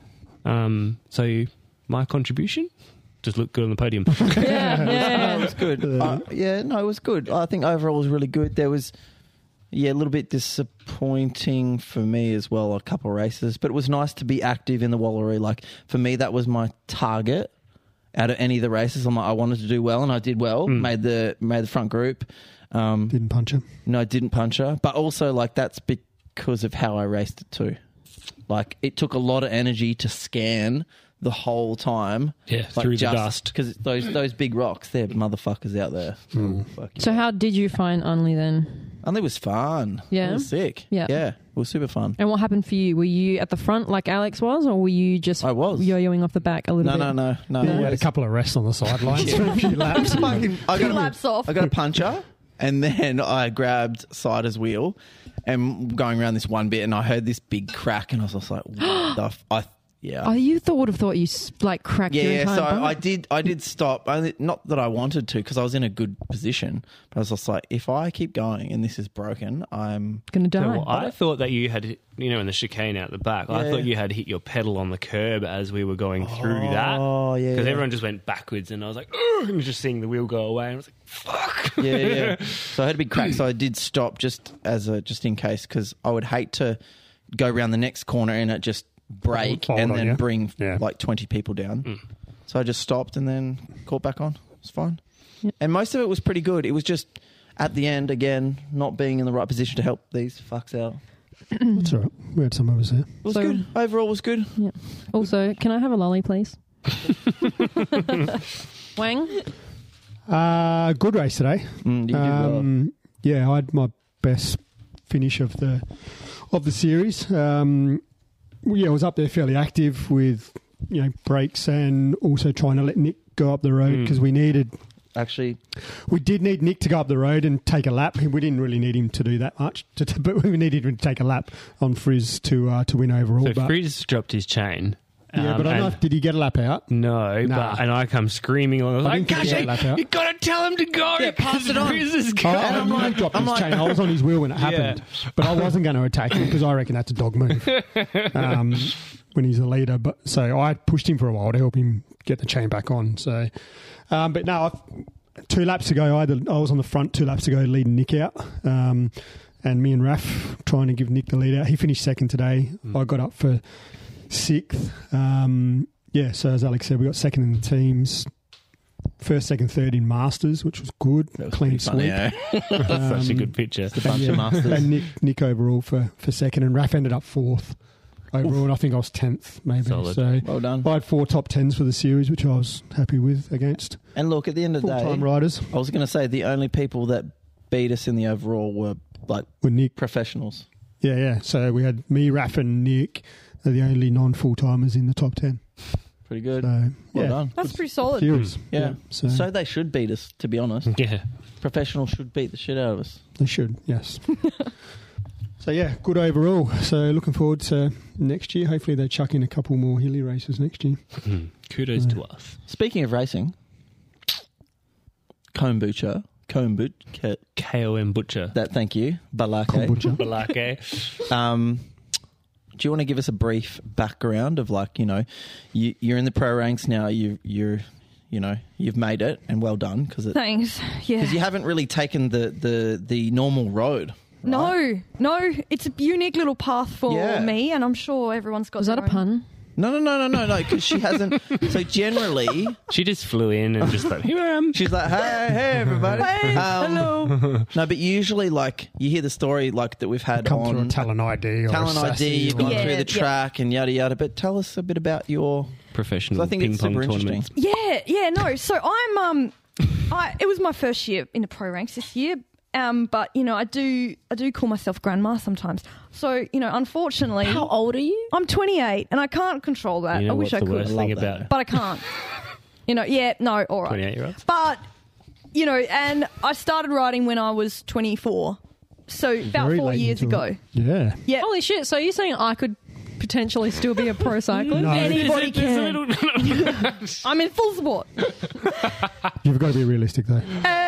So my contribution just looked good on the podium. Yeah. it was good. It was good. I think overall it was really good. There was, a little bit disappointing for me as well, a couple of races, but it was nice to be active in the Wallaroo. Like, for me, that was my target out of any of the races. I'm like, I wanted to do well, and I did well. Made the front group. Didn't punch him. No, I didn't punch her. But also, like, that's because of how I raced it too. Like, it took a lot of energy to scan the whole time. Yeah, like, through the dust. Because those big rocks, they're motherfuckers out there. Fuck you. So how did you find Unley then? And it was fun. Yeah? It was sick. Yeah. Yeah. It was super fun. And what happened for you? Were you at the front like Alex was, or were you just I was. yo-yoing off the back a little bit? No. Yeah, you had a couple of rests on the sidelines for a few laps. I Two laps off. I got a puncher, and then I grabbed Cider's wheel and going around this one bit, and I heard this big crack, and I was just like, what the Oh, you would have thought you like cracked your Yeah, entire so bike. I did stop. Not that I wanted to, because I was in a good position. But I was just like, if I keep going and this is broken, I'm Gonna die. So I thought that you had, in the chicane out the back, I Yeah. thought you had hit your pedal on the curb as we were going through that. Oh, yeah. Because everyone just went backwards, and I was like, "Ugh," and just seeing the wheel go away, and I was like, fuck. Yeah. So I had a big crack. So I did stop just in case, because I would hate to go around the next corner and it just break Fold and on then you. bring Yeah. like 20 people down. So I just stopped and then caught back on. It was fine. Yep. And most of it was pretty good. It was just at the end, again, not being in the right position to help these fucks out. That's all right. We had some of us there. It was So- good. Overall, it was good. Yeah. Also, can I have a lolly, please? Wang? Good race today. You did well. Yeah, I had my best finish of the series. I was up there fairly active with breaks and also trying to let Nick go up the road because we did need Nick to go up the road and take a lap. We didn't really need him to do that much, but we needed him to take a lap on Frizz to win overall. So but, Frizz dropped his chain. but I don't know and- if did he get a lap out? No, Nah. and I come screaming along. I was I like, didn't think he got a lap Cashy, out. you got to tell him to go. Yeah, pass it on. Frizz is Oh, going. I dropped his chain. I was on his wheel when it happened, but I wasn't going to attack him because I reckon that's a dog move when he's a leader. But so I pushed him for a while to help him get the chain back on. So, but no, 2 laps ago, I was on the front 2 laps ago leading Nick out, and me and Raf trying to give Nick the lead out. He finished second today. I got up for 6th. So as Alex said, we got second in the teams. First, second, third in Masters, which was good. That was Clean pretty funny, sweep. eh? Such a good picture. Bunch of masters. And Nick overall for second, and Raf ended up 4th overall, and I think I was 10th maybe. Solid. So Well done. I had 4 top 10s for the series, which I was happy with against And look, at the end of the full-time day, riders. I was going to say the only people that beat us in the overall were like With Nick, professionals. yeah. So we had me, Raf, and Nick are the only non-full timers in the top 10. Pretty good. So, Well yeah, done. That's pretty solid. Theories. Yeah. So, So they should beat us, to be honest. Yeah. Professionals should beat the shit out of us. they should, yes. So, yeah, good overall. So, looking forward to next year. Hopefully, they chuck in a couple more hilly races next year. Kudos to us. Speaking of racing, kombucha. KOM Butcher. That, thank you. Balake. Kombucha. Balake. Do you want to give us a brief background of, like, you know, you're in the pro ranks now. You've made it, and well done, because Thanks. Yeah. you haven't really taken the normal road. Right? No, it's a unique little path for Yeah. me, and I'm sure everyone's got. Was that a their own. pun? No, because she hasn't. So generally, She just flew in and just like, here I am. she's like, hey, everybody. Hey, hello. No, but usually, like, you hear the story, like, that we've had Come through a on talent ID or Talent a ID, Sassy you've or- gone Yeah, through the yeah. track and yada yada. But tell us a bit about your. Professional So I think ping it's pong super interesting. tournaments. Yeah, no. So it was my first year in the pro ranks this year. But you know, I do call myself grandma sometimes. So you know, unfortunately, How old are you? I'm 28 and I can't control that. You know I wish what's I the could, worst I thing love that. about but I can't. You know, yeah, no, all right. 28-year-olds? But you know, and I started riding when I was 24, so about Very 4 late years into ago. it. Yeah. Yeah, Holy shit! So you're saying I could potentially still be a pro cyclist? No. anybody can. I'm in full support. You've got to be realistic, though.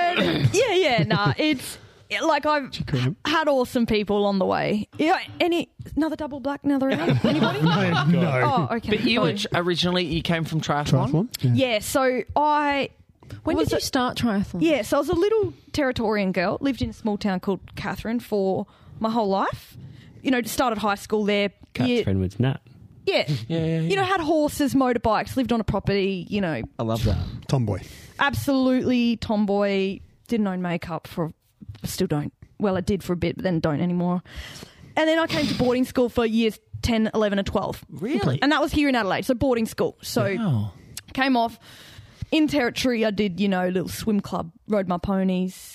Nah, it's like I've Correct. had awesome people on the way. Yeah, another double black, another round? Anybody? No. Oh, okay. But you Sorry. originally you came from triathlon. Triathlon? Yeah, so When Was did you it- start triathlon? Yeah, so I was a little Territorian girl, lived in a small town called Catherine for my whole life. You know, started high school there. Cat's Yeah, friend with Nat. yeah. You know, had horses, motorbikes, lived on a property, you know, I love that. Tomboy. absolutely tomboy, didn't own makeup still don't. Well, I did for a bit, but then don't anymore. And then I came to boarding school for years 10, 11 and 12. Really? And that was here in Adelaide, so boarding school. So Wow. came off in Territory. I did, you know, little swim club, rode my ponies.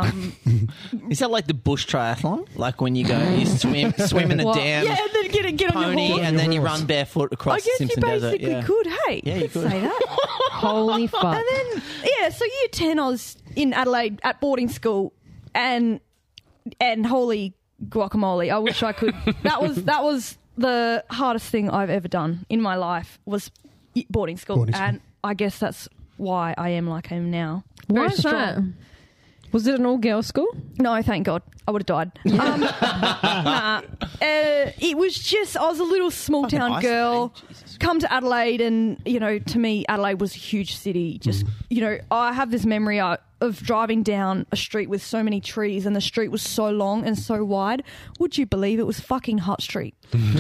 Is that like the bush triathlon? Like when you go, you swim in a What? dam, Yeah, and then get on your pony, horse. and then you run barefoot across I guess the you Simpson Desert. basically Yeah. could. Hey, Yeah, you could could. say that. Holy fuck! And then so year 10, I was in Adelaide at boarding school, and holy guacamole, I wish I could. That was the hardest thing I've ever done in my life was boarding school, Boarding school. and I guess that's why I am like I am now. Why Very is strong. that? Was it an all-girls school? No, thank God. I would have died. It was just, I was a little small town Fucking girl, isolated. Jesus. come to Adelaide, and, you know, to me, Adelaide was a huge city. Just, you know, I have this memory of driving down a street with so many trees, and the street was so long and so wide. Would you believe it was fucking Hutt Street?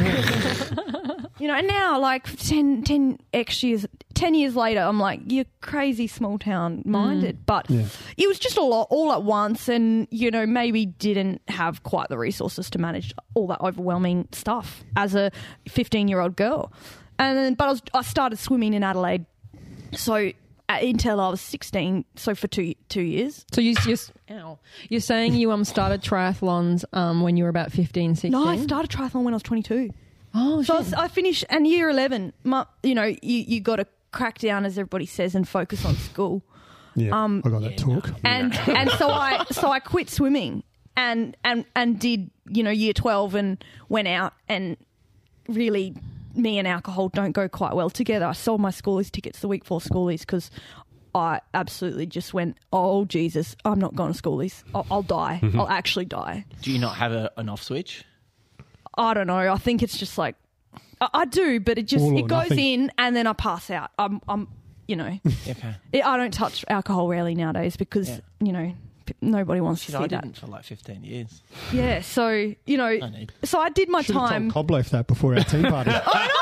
You know, and now, like 10 years later, I'm like, you're crazy small town minded. But Yeah. it was just a lot all at once, and, you know, maybe didn't have quite the resources to manage all that overwhelming stuff as a 15-year-old girl. And then, but I started swimming in Adelaide, so until I was 16, so for two years. So you're saying you started triathlons when you were about 15, 16? No, I started triathlon when I was 22. Oh, So shit. I finished, and year 11, you know, you got to crack down, as everybody says, and focus on school. Yeah. I got that talk. And so I quit swimming and did, you know, year 12 and went out, and really me and alcohol don't go quite well together. I sold my schoolies tickets the week before schoolies because I absolutely just went, oh Jesus, I'm not going to schoolies. I'll die. I'll actually die. Do you not have an off switch? I don't know. I think it's just like I do, but it All or goes nothing. in and then I pass out. I'm you know, Okay. I don't touch alcohol rarely nowadays because Yeah. you know nobody wants Shit, to see I that. didn't for like 15 years. Yeah, so you know, No need. so I did my Should have time. told Cobloaf that before our team party.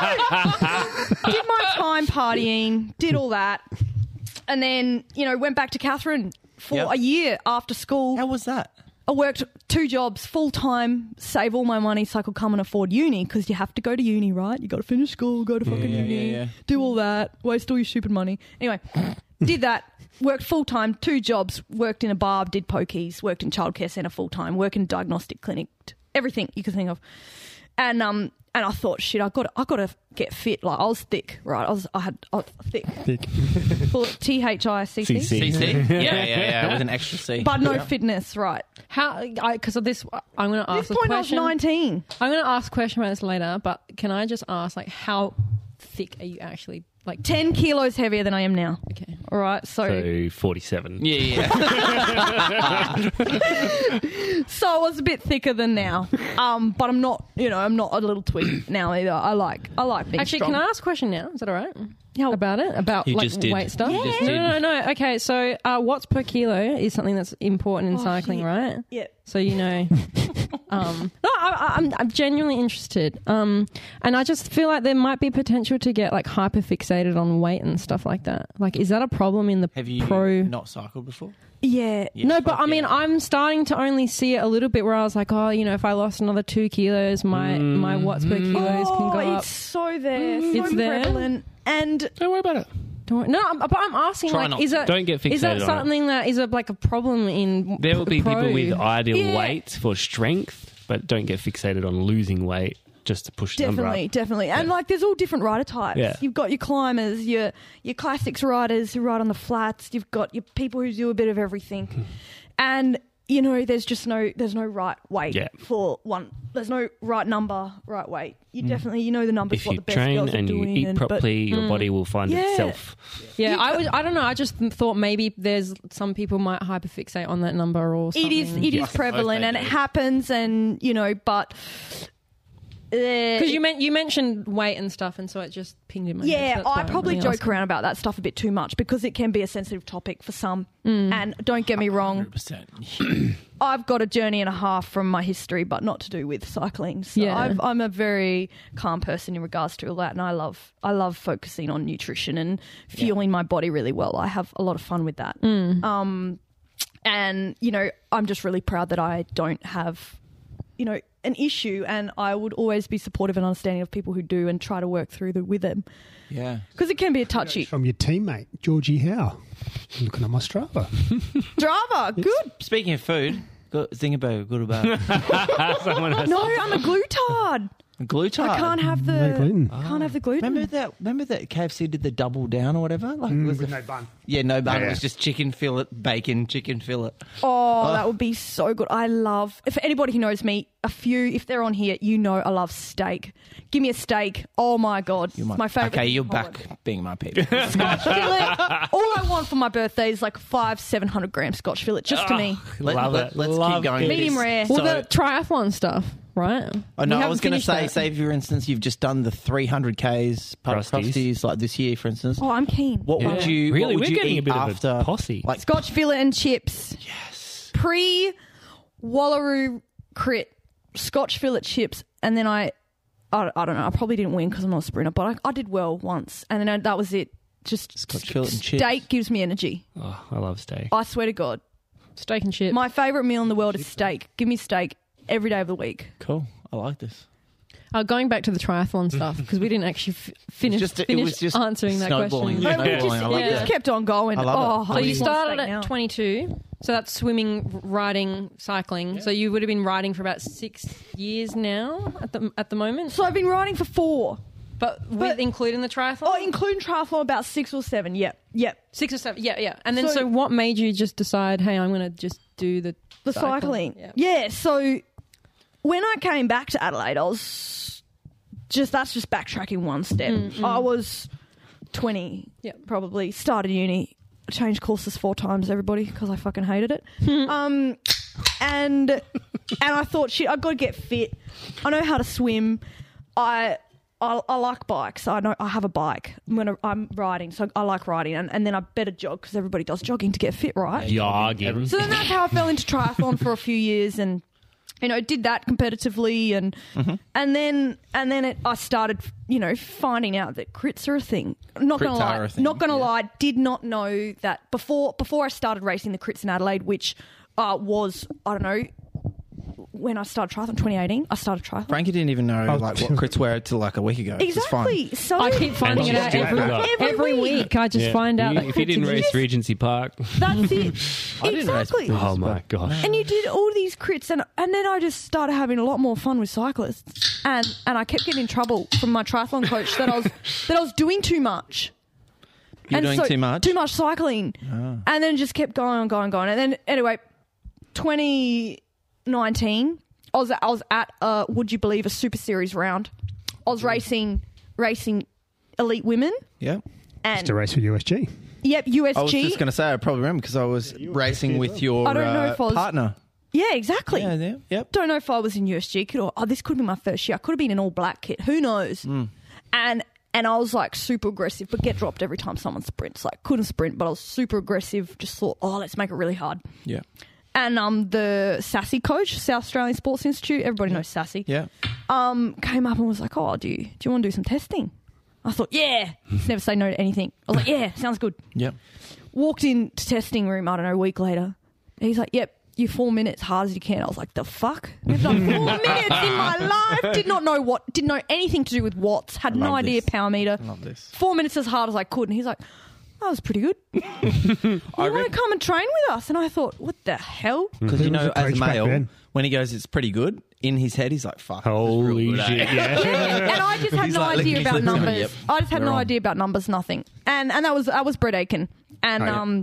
Did my time partying, did all that, and then you know went back to Catherine for Yep. a year after school. How was that? I worked 2 jobs full time, save all my money so I could come and afford uni because you have to go to uni, right? You got to finish school, go to fucking yeah, uni, yeah. do all that, waste all your stupid money. Anyway, did that. Worked full time, 2 jobs. Worked in a bar, did pokies. Worked in childcare centre full time. Worked in a diagnostic clinic. Everything you can think of. And I thought, shit, I got to get fit. Like I was thick, right? I was thick. Full THICC. CC. Yeah. With an extra C. But no fitness, right? How? Because of this, I'm going to ask At this point, question. I was 19. I'm going to ask a question about this later, but can I just ask, like, how thick are you actually? Like 10 kilos heavier than I am now. Okay. All right, So 47. Yeah. So I was a bit thicker than now. But I'm not, I'm not a little twig now either. I like being Actually, strong. can I ask a question now? Is that all right? Yeah. About it? About You like just did. weight stuff? You just No. Okay, so watts per kilo is something that's important in cycling, shit. right? Yeah. So you know. No, I'm genuinely interested. And I just feel like there might be potential to get like hyper fixated on weight and stuff like that. Like, is that a problem in the Have you pro? not cycled before? Yeah. No, but I mean, yeah. I'm starting to only see it a little bit where I was like, oh, if I lost another 2 kilos, my watts per kilos can go up. It's so there. It's so there? prevalent. And Don't worry about it. But I'm asking, Try like, not is to. it Don't get is that fixated on it. something that is like a problem in? There will be pro? people with ideal Yeah. weight for strength, but don't get fixated on losing weight just to push the number up. Definitely. And like there's all different rider types. Yeah. You've got your climbers, your classics riders who ride on the flats, you've got your people who do a bit of everything. And there's no right weight Yeah. for one. There's no right number, right weight. You definitely the numbers If what you the best train girls are and you doing. eat properly, your body will find Yeah. itself. Yeah, I don't know. I just thought maybe there's some people might hyperfixate on that number or something. It is prevalent they and it do. happens and but because you mentioned weight and stuff, and so it just pinged in my head. yeah, That's why I I'm probably really joke asking. around about that stuff a bit too much because it can be a sensitive topic for some. And don't get me wrong, 100%. I've got a journey and a half from my history, but not to do with cycling. So Yeah. I'm a very calm person in regards to all that, and I love focusing on nutrition and fueling my body really well. I have a lot of fun with that. And I'm just really proud that I don't have an issue, and I would always be supportive and understanding of people who do and try to work through with them Yeah. because it can be a touchy. From your teammate, Georgie Howe. Looking at my Strava. Drama, good. Speaking of food, Zingabo, good about Someone has No, I'm a glutard. glutard. I can't have the No gluten. can't have the gluten. Remember that KFC did the double down or whatever? Like it was With the- no bun. Yeah, no bun. Yeah. It was just chicken fillet, bacon, chicken fillet. Oh, that would be so good. I love, for anybody who knows me, if they're on here, I love steak. Give me a steak. Oh my God. It's my favourite. Okay, thing you're in Holland. back being my people. Scotch fillet. All I want for my birthday is like 700 gram Scotch fillet, just to me. Love it. Let's Love keep going. it. with Medium this. rare. Well, So- the triathlon stuff, right? Oh, no, We I was going to haven't say, finished for instance, you've just done the 300 Ks Crusties like this year, for instance. Oh, I'm keen. What would you? Really, what would we're you getting eat a bit after? of a posse. Like Scotch fillet and chips. yes, Pre Wallaroo crit Scotch fillet chips, and then I don't know. I probably didn't win because I'm not a sprinter, but I did well once, and then that was it. Just Scotch fillet and chips. steak gives me energy. Oh, I love steak. I swear to God, steak and chips. my favourite meal in the world is steak. Give me steak every day of the week. cool. I like this. Going back to the triathlon stuff because we didn't actually finish It was just answering that snowballing. question. No, Snowballing. I like we just that. kept on going. I love it. Oh, So I you just want started steak at now. 22. So that's swimming, riding, cycling. So you would have been riding for about 6 years now at the moment. So I've been riding for 4. But including the triathlon? Oh, including triathlon, about 6 or 7. Yep. 6 or 7. Yeah. And then So- so what made you just decide, hey, I'm going to just do the Cycling. Yeah. Yeah. So when I came back to Adelaide, I was that's just backtracking one step. I was 20, Yep. probably started uni, changed courses 4 times, everybody, because I fucking hated it. And I thought, shit, I've got to get fit. I know how to swim. I like bikes. I know I have a bike when I'm riding, so I like riding, and then I better jog because everybody does jogging to get fit, right? Jogging. So then that's how I fell into triathlon for a few years, and did that competitively, and then I started finding out that crits are a thing. Not Crits are a thing, not gonna yeah. lie, did not know that before I started racing the crits in Adelaide, which was I don't know. When I started triathlon, 2018, I started triathlon. Frankie didn't even know what crits were till like a week ago. It's Exactly. fine. So I keep finding And it out she's doing that. every week. I just Yeah. find out. If you didn't race Regency Park, that's it. I didn't race Exactly. crits. oh my gosh. And you did all these crits, and then I just started having a lot more fun with cyclists. and I kept getting in trouble from my triathlon coach that I was doing too much. You're doing too much? Too much cycling. Oh. And then just kept going. And then, anyway, 2019, I was at, would you believe, a Super Series round. I was racing elite women. Yeah. And Just a race for USG. Yep, USG. I was just going to say, I probably remember because I was racing with your I don't know if I was- partner. Yeah, exactly. Yeah, yep. Don't know if I was in USG kit or this could be my first year. I could have been an all black kit. Who knows? And I was like super aggressive, but get dropped every time someone sprints. Like couldn't sprint, but I was super aggressive. Just thought, let's make it really hard. Yeah. And the SASI coach, South Australian Sports Institute, everybody knows SASI. Yeah. Came up and was like, do you want to do some testing? I thought, yeah. Never say no to anything. I was like, yeah, sounds good. Yep. Walked into testing room, I don't know, a week later. He's like, yep, you 4 minutes, hard as you can. I was like, the fuck? I've done 4 minutes in my life. Didn't know anything to do with watts. Had no idea power meter. I love this. 4 minutes as hard as I could. And he's like, that was pretty good. You want to come and train with us? And I thought, what the hell? Because, Who was the as a coach back male, then? when he goes, it's pretty good, in his head, he's like, fuck. Holy this is real good, shit, eh? yeah. And I just had He's no like licking idea his about lips. numbers. Yep, I just had you're no on. idea about numbers, nothing. And that was Brett Aiken. And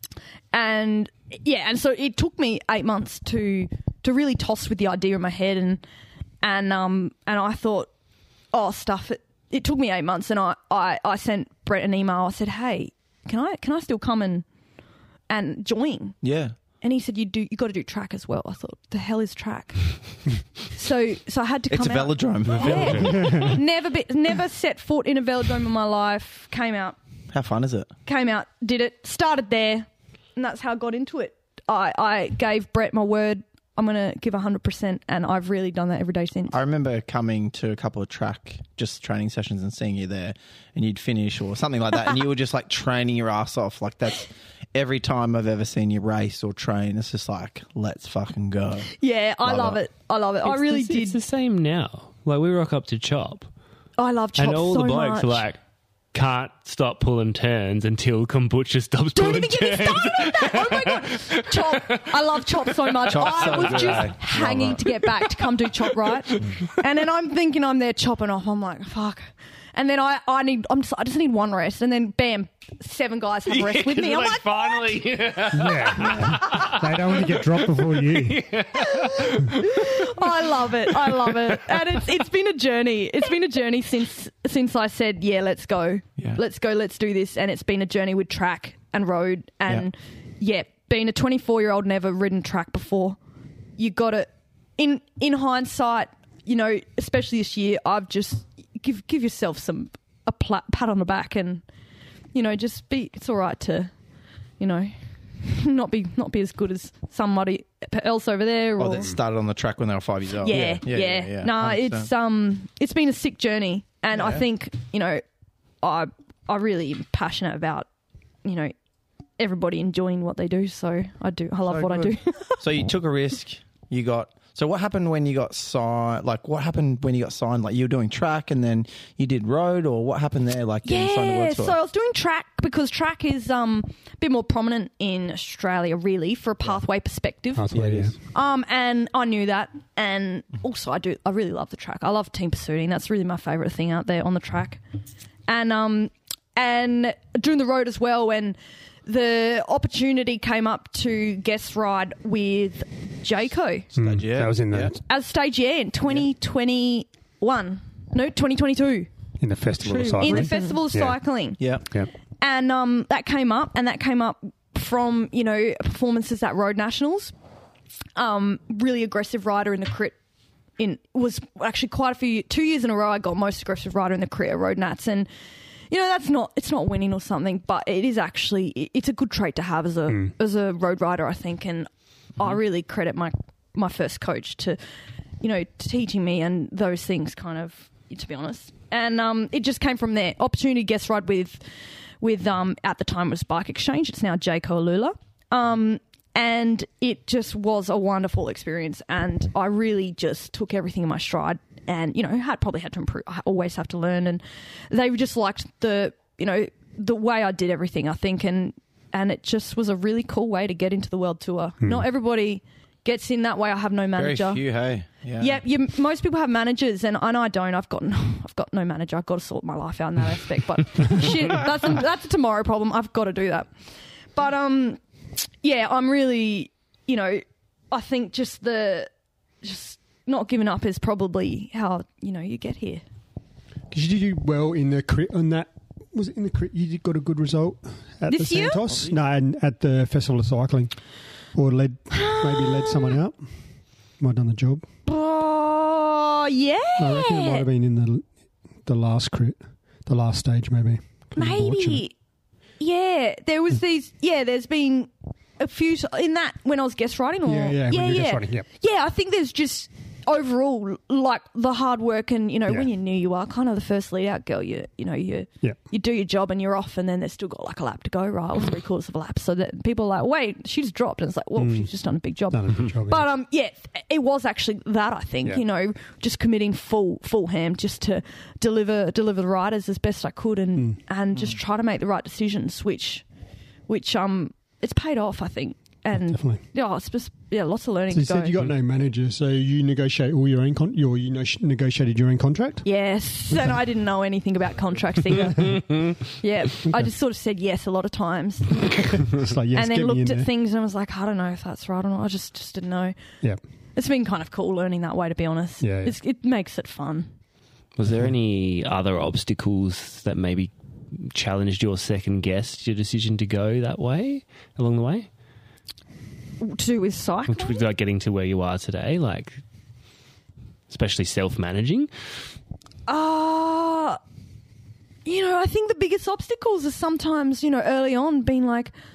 and so it took me 8 months to really toss with the idea in my head, and I thought, stuff it. It took me 8 months, and I sent Brett an email. I said, hey, can I still come and join? Yeah. And he said, you got to do track as well. I thought, the hell is track? so I had to come It's a out. velodrome. Yeah. Never set foot in a velodrome in my life. Came out, How fun is it? did it, started there, and that's how I got into it. I gave Brett my word. I'm going to give 100%, and I've really done that every day since. I remember coming to a couple of just training sessions and seeing you there, and you'd finish or something like that, and you were just like training your ass off. Like that's every time I've ever seen you race or train, it's just like, let's fucking go. Yeah, I Love love it. I love it. I really It's did. the same now. Like, we rock up to Chop, I love Chop and all so the blokes much. are like, can't stop pulling turns until kombucha stops Don't pulling even get me turns. started on that. Oh my God. Chop. I love Chop so much. Chop's I so was good, just eh? hanging Love it. to get back to come do Chop right. And then I'm thinking I'm there chopping off. I'm like, fuck. And then I just need one rest. And then bam, 7 guys have a rest with me. You're I'm like, finally. Yeah. They don't want to get dropped before you. I love it. And it's been a journey. It's been a journey since I said, yeah, let's go. Yeah. Let's go, let's do this. And it's been a journey with track and road. And being a 24-year-old, never ridden track before. You got it. In hindsight, especially this year, I've just give yourself a pat on the back, and just it's all right to not be as good as somebody else over there. Or, That started on the track when they were 5 years old. yeah. No, 100%. it's been a sick journey, and I think I really am passionate about everybody enjoying what they do. So I love what I do. So you took a risk. So what happened when you got signed? Like, what happened when you got signed? Like, you were doing track and then you did road, or what happened there? Like, getting signed to World Tour? So I was doing track because track is a bit more prominent in Australia, really, for a pathway perspective. Pathway, yeah. And I knew that, and also I really love the track. I love team pursuing. That's really my favourite thing out there on the track. And doing the road as well, when the opportunity came up to guest ride with Jayco Yeah. That was in the as stage in 2021. No, 2022. in the festival of In cycling. the Festival of Yeah. Cycling. Yeah. Yeah. And that came up from, performances at Road Nationals. Really aggressive rider in the crit. Was actually quite a few, 2 years in a row I got most aggressive rider in the crit at Road Nats. And, it's not winning or something, but it is actually, it's a good trait to have as a road rider, I think. And I really credit my first coach to, teaching me and those things, kind of, to be honest. And it just came from there. Opportunity guest ride with at the time it was Bike Exchange. It's now Jayco Alula. And it just was a wonderful experience. And I really just took everything in my stride, and, probably had to improve. I always have to learn. And they just liked the way I did everything, I think. And it just was a really cool way to get into the world tour. Not everybody, gets in that way. I have no manager. Very few, hey. Yeah. Yeah, most people have managers, and I don't. I've got no manager. I've got to sort my life out in that aspect. But shit, that's a tomorrow problem. I've got to do that. But yeah, I'm really, I think just not giving up is probably how you get here. Because you did well in the crit on that. Was it in the crit? You got a good result at This the year? Santos? No, and at the Festival of Cycling, or maybe led someone out. Might have done the job. Oh yeah, I reckon it might have been in the last crit, the last stage, maybe. maybe. Yeah, there was these. Yeah, there's been a few in that when I was guest writing. Or, when you're guest writing, yep. Yeah, I think there's just overall like the hard work and when you knew you are kind of the first lead out girl, you do your job and you're off, and then there's still got like a lap to go, right, or 3/4 of a lap, so that people are like, wait, she just dropped, and it's like, well, she's just done a big job. But it was actually that, I think, just committing full ham just to deliver the riders as best I could and just try to make the right decisions, which it's paid off, I think. And definitely. It's just lots of learning. So you to go. said you got no manager, so you negotiate all your own negotiated your own contract? Yes, and I didn't know anything about contracts either. Yeah, okay. I just sort of said yes a lot of times. It's like, yes, and then looked at things and I was like, I don't know if that's right or not. I just didn't know. Yeah, it's been kind of cool learning that way, to be honest. Yeah. It makes it fun. Was there any other obstacles that maybe challenged or second guessed your decision to go that way along the way? To do with cycling? Like getting to where you are today, like especially self-managing? I think the biggest obstacles are sometimes, early on ridden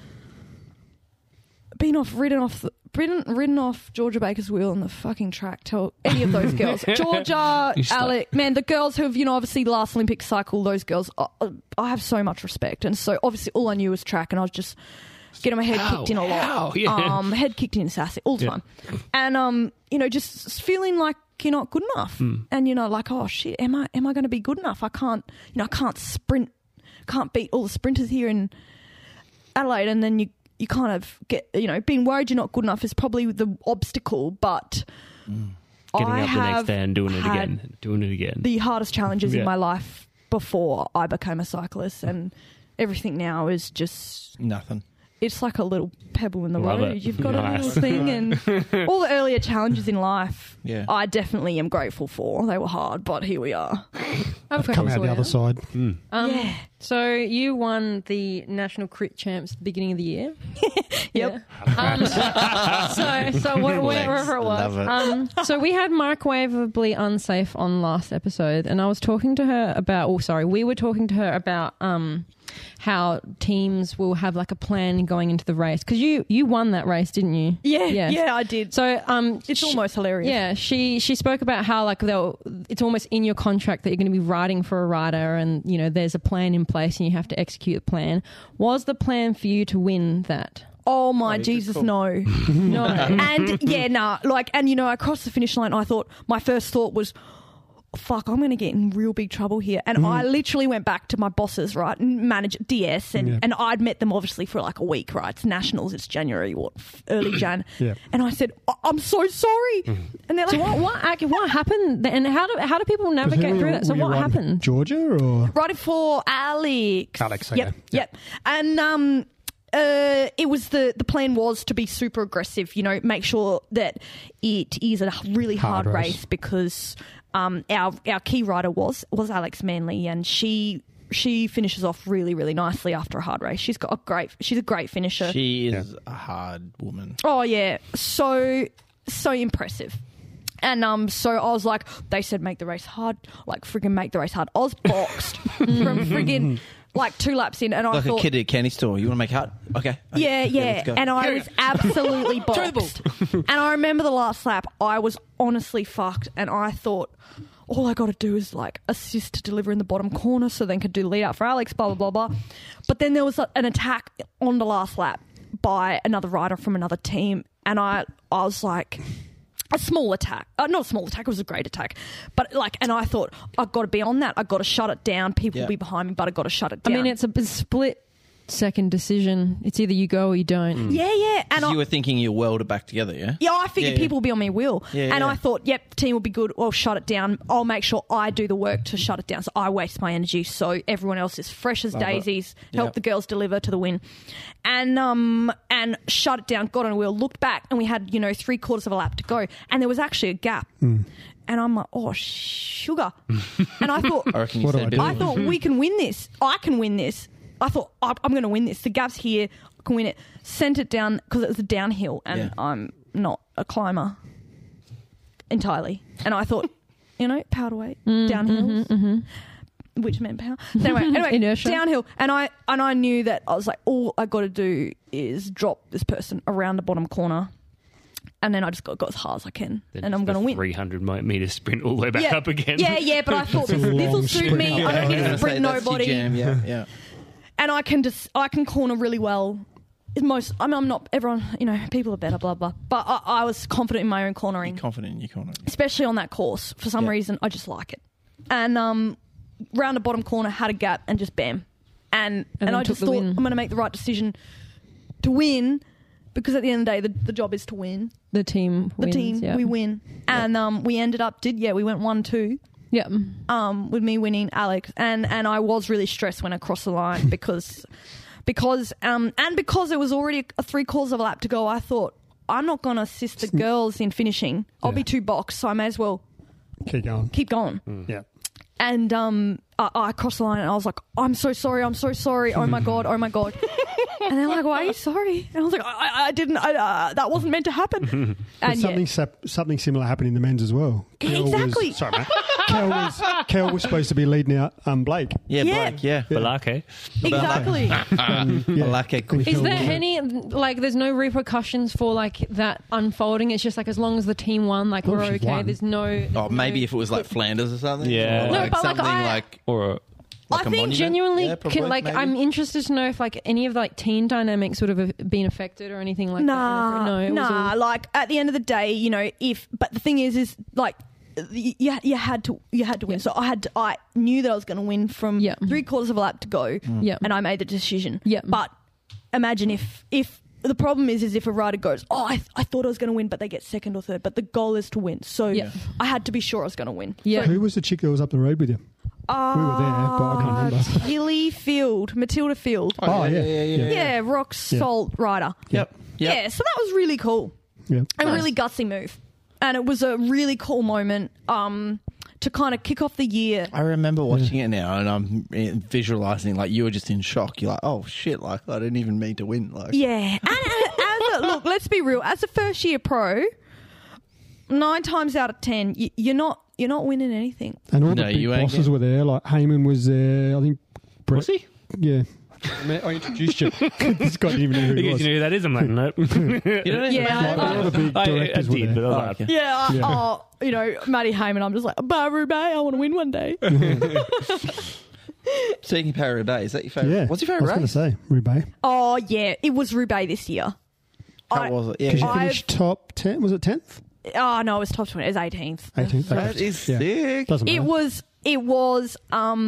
off Georgia Baker's wheel on the fucking track. Tell any of those girls. Georgia, Alec, man, the girls who've, obviously last Olympic cycle, those girls, I have so much respect. And so obviously all I knew was track, and I was just getting my head kicked in a lot. Yeah. Head kicked in sassy all the time. And, just feeling like you're not good enough. And, like, oh shit, am I going to be good enough? I can't sprint, can't beat all the sprinters here in Adelaide. And then you kind of get, being worried you're not good enough is probably the obstacle, but getting up the next day and doing it again. The hardest challenges in my life before I became a cyclist, and everything now is just nothing. It's like a little pebble in the Love road. it. You've got Nice. a little thing, and all the earlier challenges in life, Yeah. I definitely am grateful for. They were hard, but here we are. I've come out the other side. Yeah. So you won the National Crit Champs beginning of the year. Yep. Wherever it was. So we had microwavably unsafe on last episode, and I was talking to her about. We were talking to her about how teams will have like a plan going into the race, because you won that race, didn't you? Yeah, I did. So it's almost hilarious. Yeah, she spoke about how like it's almost in your contract that you're going to be riding for a rider, and there's a plan in place and you have to execute the plan. Was the plan for you to win that? Oh my Jesus, no. No. And I crossed the finish line. I thought, my first thought was, fuck, I'm going to get in real big trouble here. And I literally went back to my bosses, right, and manager DS, and I'd met them obviously for like a week, right? It's nationals, it's January, early Jan. Yeah. And I said, I'm so sorry. And they're like, what happened? And how do people navigate through that? So what happened? Georgia or riding for Alex. Alex, okay. Yep. And it was the plan was to be super aggressive, make sure that it is a really hard race, because our key rider was Alex Manley, and she finishes off really, really nicely after a hard race. She's a great finisher. She is a hard woman. Oh yeah, so impressive. And so I was like, they said make the race hard, like friggin' make the race hard. I was boxed from friggin' like 2 laps in, and I Like thought, a kid at a candy store. You want to make it hard? Okay. Yeah. Let's go. And I was absolutely boxed. And I remember the last lap, I was honestly fucked, and I thought, all I got to do is like assist to deliver in the bottom corner, so then could do lead out for Alex, blah, blah, blah, blah. But then there was an attack on the last lap by another rider from another team, and I was like, a small attack. Not a small attack, it was a great attack. But and I thought, I've got to be on that. I've got to shut it down. People will be behind me, but I've got to shut it down. I mean, it's a split second decision. It's either you go or you don't. Yeah. And So you were thinking you'll weld it back together, yeah? Yeah, I figured Yeah, yeah. people will be on my wheel. Yeah, and yeah. I thought, yep, team will be good. I'll shut it down. I'll make sure I do the work to shut it down. So I waste my energy so everyone else is fresh as Love it. daisies. Help Yep. the girls deliver to the win. And shut it down, got on a wheel, looked back, and we had, 3/4 of a lap to go. And there was actually a gap. And I'm like, oh, sugar. And I thought, I reckon you What do said I do? do I it. thought we can win this. I can win this. I thought I'm going to win this. The gap's here. I can win it. Sent it down because it was a downhill, and Yeah. I'm not a climber entirely. And I thought, power to weight, downhills, which meant power. Anyway, Inertia. downhill, and I knew that I was like, all I got to do is drop this person around the bottom corner. And then I just got as hard as I can, and I'm going to win. 300 meter sprint all the way back up again. Yeah, but I thought this will long suit sprint. me. I don't I need was to gonna sprint say, that's your nobody. jam, yeah. And I can corner really well. I'm not everyone. People are better, blah blah. But I was confident in my own cornering, Confident in your corner. especially on that course. For some Yeah. reason, I just like it. And round the bottom corner, had a gap, and just bam. And then I took just the thought win. I'm going to make the right decision to win, because at the end of the day, the job is to win. The team The wins, team, yeah. we win, and we ended up we went 1-2. Yeah. With me winning, Alex, and I was really stressed when I crossed the line because it was already a 3/4 of a lap to go. I thought, I'm not going to assist the girls in finishing. I'll be 2 boxed, so I may as well Keep going. keep going. Yeah. And I crossed the line, and I was like, I'm so sorry, oh my god. And they're like, why are you sorry? And I was like, I didn't, that wasn't meant to happen. But And something similar happened in the men's as well. Exactly. Sorry, mate. Kel was supposed to be leading out Blake. Yeah, Yeah. Blake, yeah. Balake. exactly. Balake. Is there any, there's no repercussions for, that unfolding? It's just, as long as the team won, we're she okay. won. There's no... Oh, maybe if it was like Flanders or something. Yeah. Or No, like but something like Or like I a think monument. genuinely, Yeah, probably, maybe. I'm interested to know if any of team dynamics would have been affected or anything like that. No, it was all- Like at the end of the day, but the thing is you had to win. So I knew that I was going to win from Yeah. 3/4 of a lap to go, Yeah. and I made the decision. Yeah. But imagine if the problem is if a rider goes, I thought I was going to win, but they get second or third, but the goal is to win. So Yeah. I had to be sure I was going to win. Yeah. Who was the chick that was up the road with you? We were there, but I can't remember. Tilly Field, Matilda Field. Oh, yeah. Yeah, rock salt rider. Yep. Yeah, so that was really cool. Yeah. A really gutsy move. And it was a really cool moment to kind of kick off the year. I remember watching it now, and I'm visualizing you were just in shock. You're like, "Oh shit!" I didn't even mean to win. Yeah. And look, let's be real. As a first year pro, 9 times out of 10, you're not winning anything. And all No, the big you ain't bosses getting- were there. Heyman was there. I think Brett. was he? Yeah. I introduced you. This guy didn't even know who he Because was. you know who that is? I'm like, nope. You don't Yeah. All the big I directors were did, there. but I was like, Yeah. Yeah. Matty Heyman, I'm just like, Roubaix, I want to win one day. Speaking of Paris-Roubaix, is that your favourite? Yeah. What's your I was favourite going to race? say, Roubaix. Oh, yeah. It was Roubaix this year. How was it? Yeah. Because you I've- finished top 10. Was it 10th? Oh, no, it was top 20. It was 18th. 18th. That Okay. is Yeah. sick. Doesn't matter. It was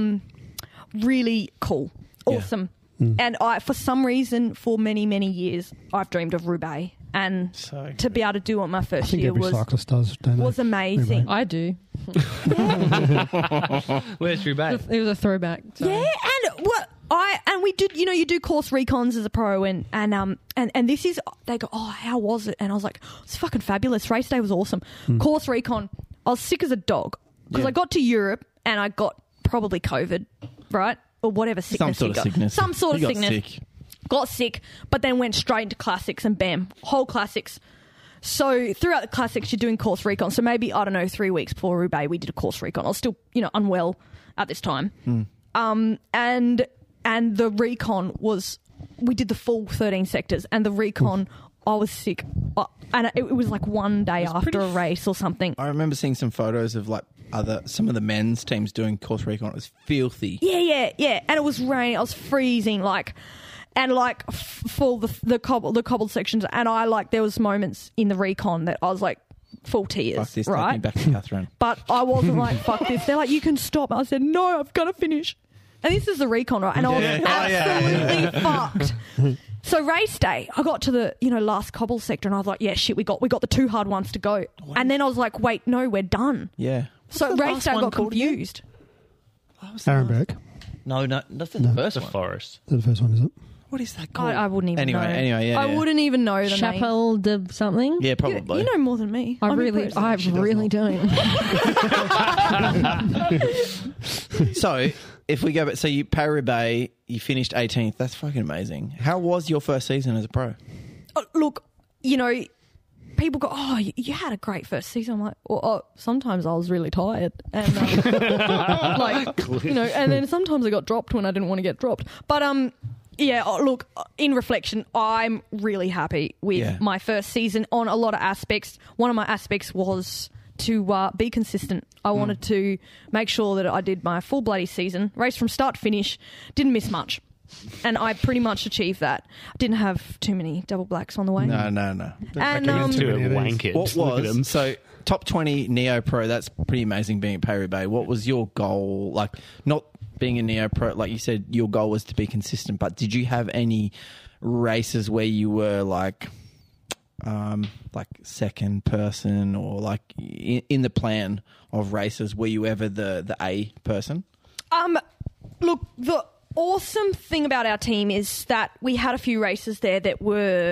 really cool. Awesome. And for some reason, for many, many years, I've dreamed of Roubaix. And So to be able to do it my I first think year every was cyclist does, don't they? was amazing. I do. where's Roubaix? It was a throwback. So. Yeah, and we did. You do course recons as a pro, and this is. They go, oh, how was it? And I was like, it's fucking fabulous. Race day was awesome. Course recon. I was sick as a dog because Yeah. I got to Europe and I got probably COVID, right, or whatever sickness. Some sort you of got. sickness. Some sort of You got sickness. sick. Got sick, but then went straight into classics and bam, whole classics. So throughout the classics, you're doing course recon. So maybe, I don't know, 3 weeks before Roubaix, we did a course recon. I was still, unwell at this time. And the recon was, we did the full 13 sectors, and the recon, I was sick. And it was like one day after a race or something. I remember seeing some photos of some of the men's teams doing course recon. It was filthy. Yeah. And it was rain. I was freezing, full the cobbled sections. And there was moments in the recon that I was like, full tears, Fuck this, take me right? back to Catherine. But I wasn't like, fuck this. They're like, you can stop. I said, no, I've got to finish. And this is the recon, right? And I was absolutely fucked. So race day, I got to the last cobble sector, and I was like, yeah, shit, we got the 2 hard ones to go. And then I was like, wait, no, we're done. Yeah. So race day, I got confused. Arenberg. No, that's the first The one. Forest. That's the first one, is it? What is that called? I wouldn't even know. Anyway, I wouldn't even know the name. Chapelle de something. Yeah, probably. You know more than me. I I'm really impressed. don't. So, if we go back, so you Paris-Roubaix, you finished 18th. That's fucking amazing. How was your first season as a pro? Look, people go, oh, you had a great first season. I'm like, well, sometimes I was really tired. And, and then sometimes I got dropped when I didn't want to get dropped. But, look, in reflection, I'm really happy with my first season on a lot of aspects. One of my aspects was to be consistent. I wanted to make sure that I did my full bloody season, race from start to finish, didn't miss much. And I pretty much achieved that. I didn't have too many double blacks on the way. No. And wankers. What was, so top 20 Neo Pro, that's pretty amazing being at Paris-Roubaix. What was your goal? Like, not being a Neo Pro, like you said, your goal was to be consistent, but did you have any races where you were like second person, or like in the plan of races, were you ever the A person? Look, the awesome thing about our team is that we had a few races there that were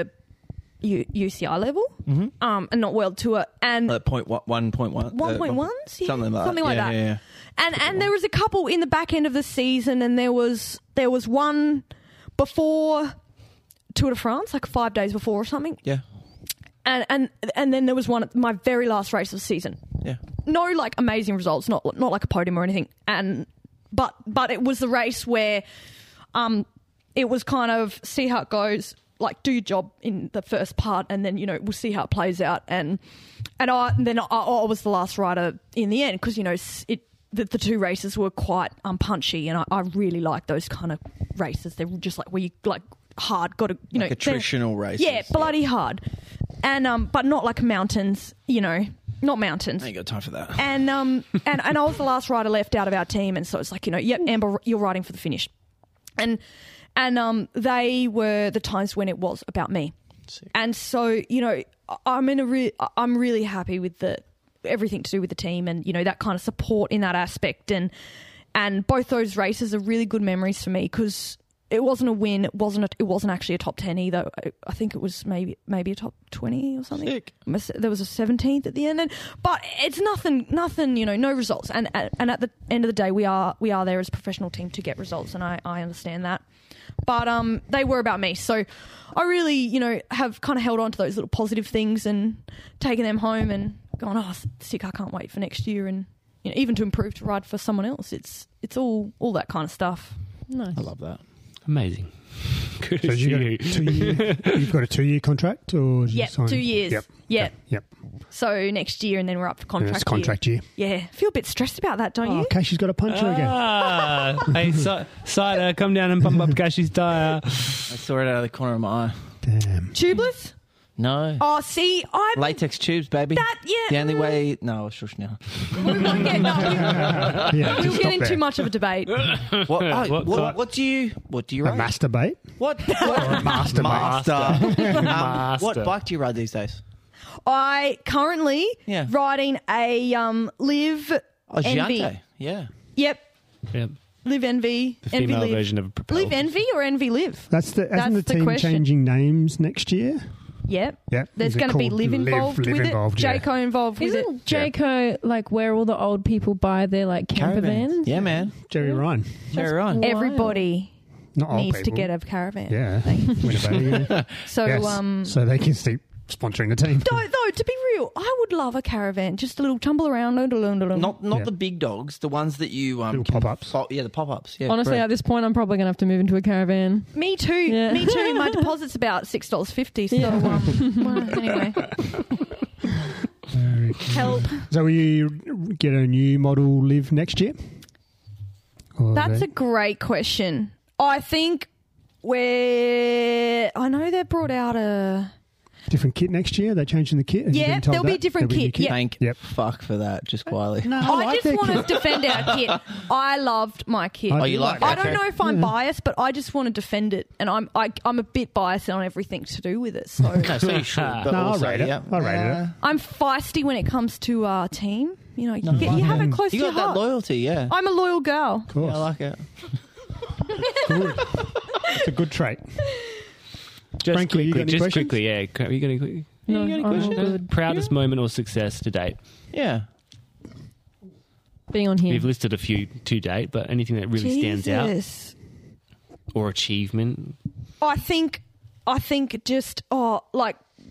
UCI level, and not World Tour, and 1.1, 1.1s, something like that. Yeah. And there was a couple in the back end of the season, and there was one before Tour de France, like 5 days before or something. Yeah. And then there was one at my very last race of the season. Yeah. No, like, amazing results, not like a podium or anything. But it was the race where it was kind of see how it goes, like, do your job in the first part, and then, we'll see how it plays out. And I was the last rider in the end, because, the 2 races were quite punchy, and I really like those kind of races. They're just like where you, like, hard, got to, like attritional races. Yeah, bloody hard. And but not like mountains, not mountains. I ain't got time for that. And and I was the last rider left out of our team, and so it's like, yep, Amber, you're riding for the finish. And they were the times when it was about me. Sick. And so, I'm really happy with everything to do with the team, and that kind of support in that aspect, and both those races are really good memories for me, because it wasn't a win. It wasn't actually a top 10 either. I think it was maybe a top 20 or something. Sick. There was a 17th at the end, but it's nothing. No results. And at the end of the day, we are there as a professional team to get results, and I understand that. But they were about me, so I really have kind of held on to those little positive things and taken them home and gone, oh, sick! I can't wait for next year, and even to improve to ride for someone else. It's all that kind of stuff. Nice. I love that. Amazing. Good So to see you. you've got a 2-year contract, or did you Yep, sign? 2 years. Yep. So next year, and then we're up for And contract. it's contract year. Yeah, feel a bit stressed about that, don't Oh, you? Casey's got a puncher again. Hey, Cider, come down and pump up Cashy's tyre. I saw it out of the corner of my eye. Damn. Tubeless? No. Oh, see, I'm Latex tubes, baby. The only way... No, shush now. We won't get, Yeah, we just were stop getting there. too much of a debate. What do you A ride? masturbate? What? Master. Master. What bike do you ride these days? I currently riding a Live Oh, Envy. Giante. Yeah. Yep, Yep. Live Envy. The Envy female Live. version of a Propel. Live Envy or Envy Live? Hasn't the That's the team question. changing names next year? Yep. Yep. There's Is it going to be called Live involved Live with involved, it. yeah. Jayco involved with it. Isn't Jayco like where all the old people buy their like camper vans? Yeah, man. Jerry Ryan. Jerry Ryan. Wild. Everybody Not old needs to people. get a caravan. Yeah. Thanks. Winnebago. So, Yes. So they can keep sponsoring the team. though, to be real, I would love a caravan. Just a little tumble around. Not Yeah. the big dogs, the ones that you Little can pop-ups. Yeah, the pop-ups. Yeah, Honestly, correct. at this point, I'm probably going to have to move into a caravan. Me too. Yeah. Me too. My deposit's about $6.50. So well, anyway, Very help. So will you get a new model Live next year? Or That's a great question. I think I know they brought out Different kit next year? Are they changing the kit? Have you Yeah, been told there'll be a that? different There'll be a kit. Yeah. Thank Yep. fuck for that, just quietly. No, I like just their want to kit. defend our kit. I loved my kit. I Oh, do you like I it? don't Okay. know if I'm biased, but I just want to defend it, and I'm a bit biased on everything to do with it. So No, so you should. But No, I'll also, rate it. yeah. I'll rate it. I'm feisty when it comes to our team. You know, you have it close You to your got that heart. loyalty, yeah. I'm a loyal girl. Of course. I like it. Good. It's a good trait. Just Frankie, you got any questions? quickly, yeah. Are you got any No, you got any I'm questions? all good. Proudest moment or success to date? Yeah. Being on here. We've listed a few to date, but anything that really stands out Jesus. or achievement? I think just like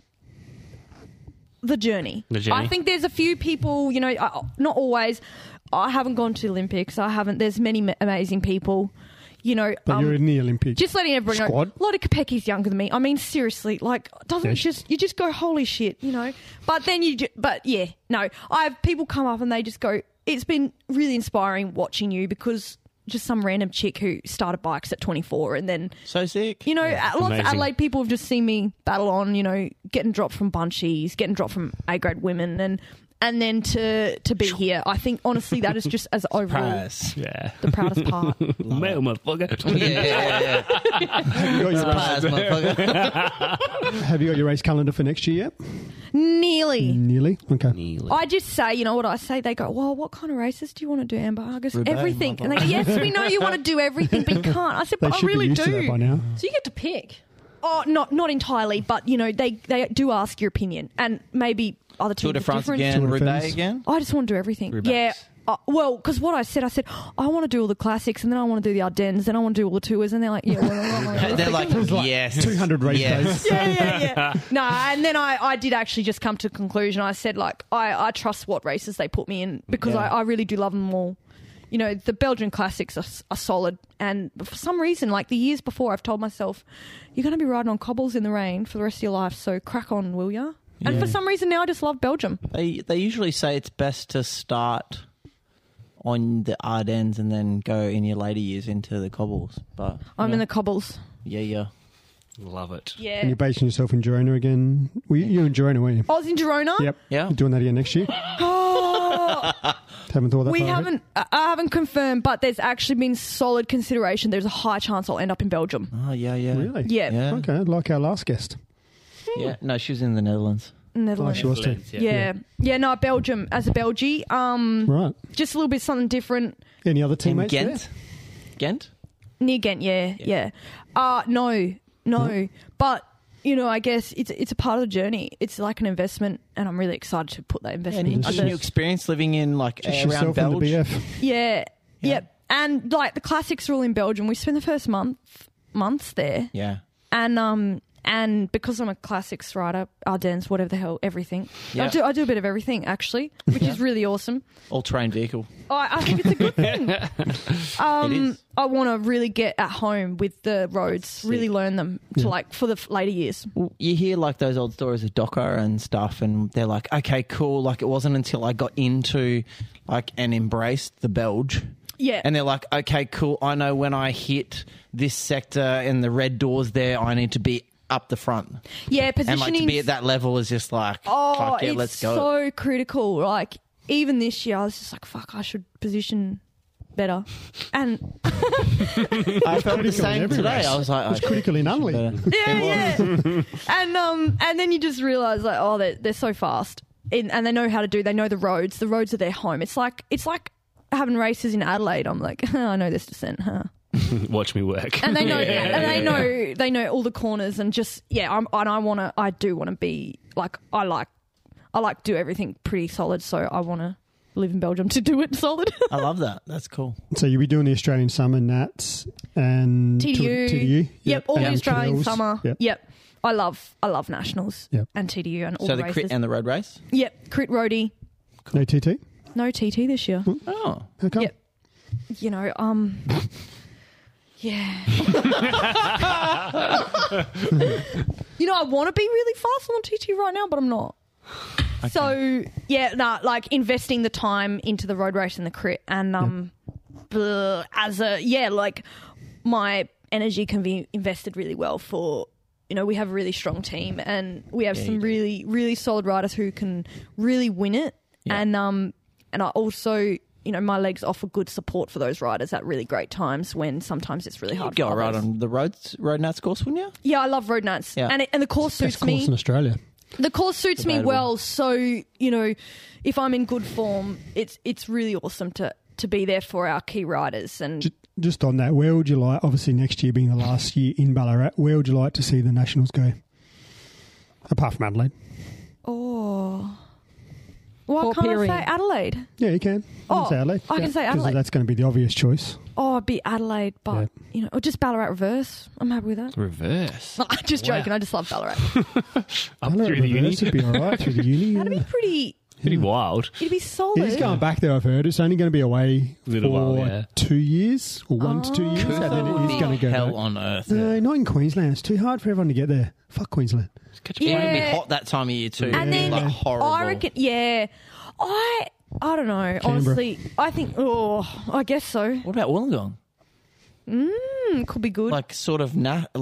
the journey. The journey. I think there's a few people, you know, not always. I haven't gone to the Olympics. I haven't. There's many amazing people, you know. But you're in the Olympic just letting everyone know, squad. Lottie Kopecki's younger than me. I mean, seriously, like, doesn't Yes. you just go, holy shit, you know? But then but yeah, no. I have people come up and they just go, it's been really inspiring watching you because just some random chick who started bikes at 24 and then, So sick. you know, lots amazing. of Adelaide people have just seen me battle on, you know, getting dropped from bunchies, getting dropped from A-grade women and then to be here. I think, honestly, that is just as overall Pass. Yeah. the proudest part. Male motherfucker. Yeah. Have you got your Pass, motherfucker. Have you got your race calendar for next year yet? Nearly. Nearly. Okay. Nearly. I just say, you know what I say? They go, well, what kind of races do you want to do, Amber? I go, Roubaix, everything. my And they go, yes, we know you want to do everything, but you can't. I said, They but I should really be used to that by do. now. So you get to pick. Oh, not entirely, but, you know, they do ask your opinion. And maybe other teams Tour de are France different. again, Tour de Roubaix France. again. I just want to do everything. Roubaix. Yeah. Well, because what I said, I want to do all the classics, and then I want to do the Ardennes, then I want to do all the tours, and they're like, yeah, well, They're like, yes. 200 race yes. days. yeah. No, and then I did actually just come to a conclusion. I said, like, I trust what races they put me in because Yeah. I really do love them all. You know, the Belgian classics are solid, and for some reason, like the years before, I've told myself, you're going to be riding on cobbles in the rain for the rest of your life, so crack on, will ya? And Yeah. for some reason now I just love Belgium. They usually say it's best to start on the Ardennes and then go in your later years into the cobbles. But I'm in the cobbles. yeah. Love it. And Yeah. you're basing yourself in Girona again. Well, you're in Girona, weren't you? I was in Girona. Yep. Yeah. You're doing that again next year? Oh, Haven't thought that we far ahead? haven't. I haven't confirmed, but there's actually been solid consideration. There's a high chance I'll end up in Belgium. Oh yeah. Really? Yeah. Yeah. Okay, like our last guest. Yeah. No, she was in the Netherlands. Netherlands. Oh, she was too. Yeah. No, Belgium as a Belgie. Right. Just a little bit something different. Any other In teammates Ghent. Ghent. Near Ghent, yeah. No. But, you know, I guess it's a part of the journey. It's like an investment, and I'm really excited to put that investment into Just a new this. experience living in like there? Just around yourself and the Belgium. BF. Yeah. Yeah. Yep. And, like, the classics are all in Belgium. We spent the first months there. Yeah. And because I'm a classics rider, Ardennes, whatever the hell, everything. Yeah. I do a bit of everything, actually, which is really awesome. All-terrain vehicle. I think it's a good thing. It is. I want to really get at home with the roads, really learn them to like for the later years. Well, you hear like those old stories of Docker and stuff, and they're like, okay, cool. Like it wasn't until I got into like and embraced the Belge. Yeah. And they're like, okay, cool. I know when I hit this sector and the red doors there, I need to be up the front. Yeah, And positioning. like to be at that level is just like, fuck yeah, it's let's go. so critical. Like even this year, I was just like, fuck, I should position better. And I felt the critical in same every today. race. I was like, It's critical in Unley. yeah. And then you just realize like, oh, they're so fast, and they know how to do. They know the roads. The roads are their home. It's like having races in Adelaide. I'm like, I know this descent, huh? Watch me work. And they know, they know all the corners, and just I do want to be like, I like do everything pretty solid. So I want to live in Belgium to do it solid. I love that. That's cool. So you'll be doing the Australian Summer Nats and TDU. Yep, all the and Australian Trails. summer. Yep. I love nationals. Yep. And TDU and all So the the races. crit and the road race? Yep, crit roadie. No TT? No TT this year. Oh. How come? Yep. You know, yeah. You know, I want to be really fast on TT right now, but I'm not. Okay. So yeah, like investing the time into the road race and the crit, and like my energy can be invested really well for we have a really strong team and we have some really, really solid riders who can really win it. Yeah. And I also, my legs offer good support for those riders at really great times when sometimes it's really hard You'd go for right others. on the road nats course, wouldn't you? Yeah, I love road nights. Yeah. And the course Best suits course me. in Australia. The course suits me Debatable. well. So, if I'm in good form, it's really awesome to be there for our key riders. And Just on that, where would you like, obviously next year being the last year in Ballarat, where would you like to see the Nationals go? Apart from Adelaide. why Port can't Pirie. I say Adelaide? Yeah, you can. Oh, say Adelaide. I can say 'Cause Adelaide. that's going to be the obvious choice. Oh, it'd be Adelaide, but or just Ballarat reverse. I'm happy with that. Reverse. I'm just joking. I just love Ballarat. Up Ballarat through the uni. reverse would be all right through the uni. That'd be pretty. Pretty wild. It'd be solid. He's going back there, I've heard. It's only going to be away Little for while, yeah. 2 years or 1 to 2 years. And then it is going to go hell back. on earth. No, not in Queensland. It's too hard for everyone to get there. Fuck Queensland. Catch Yeah. It's going to be hot that time of year too. And then like horrible. I reckon, I don't know. Honestly, I think. I guess so. What about Wollongong? Could be good. Like sort of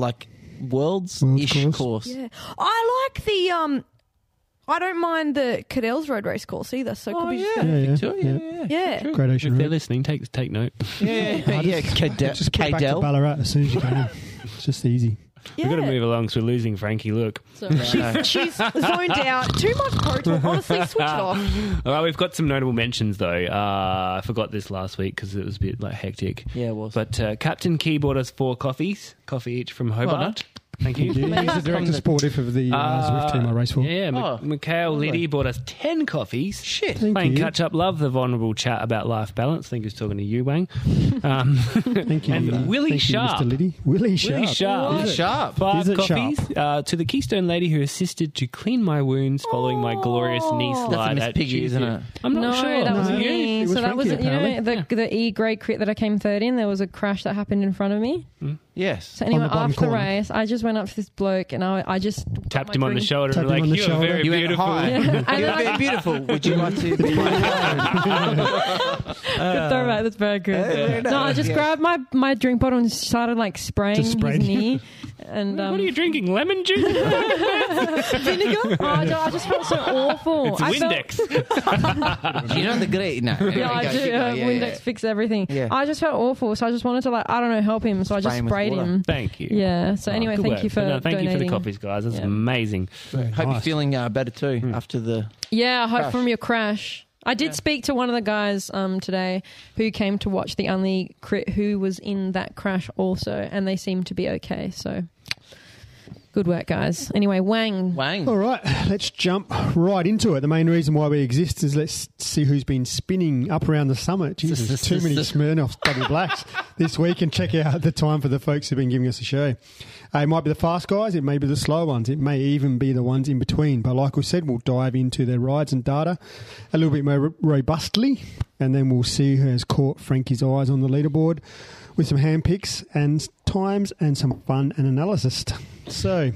worlds-ish Worlds course. Yeah, I like the. I don't mind the Cadell's Road Race course either. So it could be just Yeah, yeah. Victoria, yeah. yeah. Great Ocean If they're Road. listening, take note. Yeah. Just put it back to Cadell. Ballarat as soon as you can. It's just easy. Yeah. We've got to move along, so we're losing Frankie. Look. She's zoned out. Too much pro talk. Honestly, switch it off. All right, we've got some notable mentions, though. I forgot this last week because it was a bit hectic. Yeah, it was. But Captain Key bought us 4 coffees, coffee each from Hobart. Thank you. Yeah, he's the director sportive of the Zwift team I race for. Yeah, Mikhail Liddy bought us 10 coffees. Shit. Thank Playing you. catch up, love the vulnerable chat about life balance. I think he was talking to you, Wang. Thank you. And Willie Thank you, Sharp. Mr. Liddy. Willie Sharp. Willie Sharp. Is it sharp? 5 Is it coffees to the Keystone lady who assisted to clean my wounds following my glorious knee slide Miss at Piggy, Tuesday. isn't it? I'm not No, sure. that No, wasn't it me. was So that was, Frankie, the E grade crit that I came third in. There was a crash that happened in front of me. Yes. So anyway, On the bottom after the corner. race, I just went up to this bloke and I just Tapped got him my on the drink. shoulder Tapped and him like, on the you're shoulder. very You went beautiful. high. And You're then I- very beautiful. Would you like to be my friend? Good throwback. That's very good. No, I just grabbed my drink bottle and started spraying Just his sprayed. knee. And What are you drinking? Lemon juice? vinegar? I just felt so awful. It's I felt- Windex. You know the great. No. Yeah, I do. Windex fix everything. Yeah. I just felt awful, so I just wanted to, help him. So I just Spray him with sprayed water. him. Thank you. Yeah. So anyway, Good thank work. you for But no, thank you for the donating. coffees, guys. That's Yeah. amazing. Hope you're Nice. feeling better too after the. Yeah, I hope Crash. from your crash. I did speak to one of the guys today who came to watch the only crit who was in that crash also, and they seemed to be okay. So good work, guys. Anyway, Wang. All right, let's jump right into it. The main reason why we exist is let's see who's been spinning up around the summit. Jesus, too many Smirnoffs double blacks this week, and check out the time for the folks who've been giving us a show. It might be the fast guys, it may be the slow ones, it may even be the ones in between. But like we said, we'll dive into their rides and data a little bit more robustly, and then we'll see who has caught Frankie's eyes on the leaderboard with some hand picks and times and some fun and analysis. So,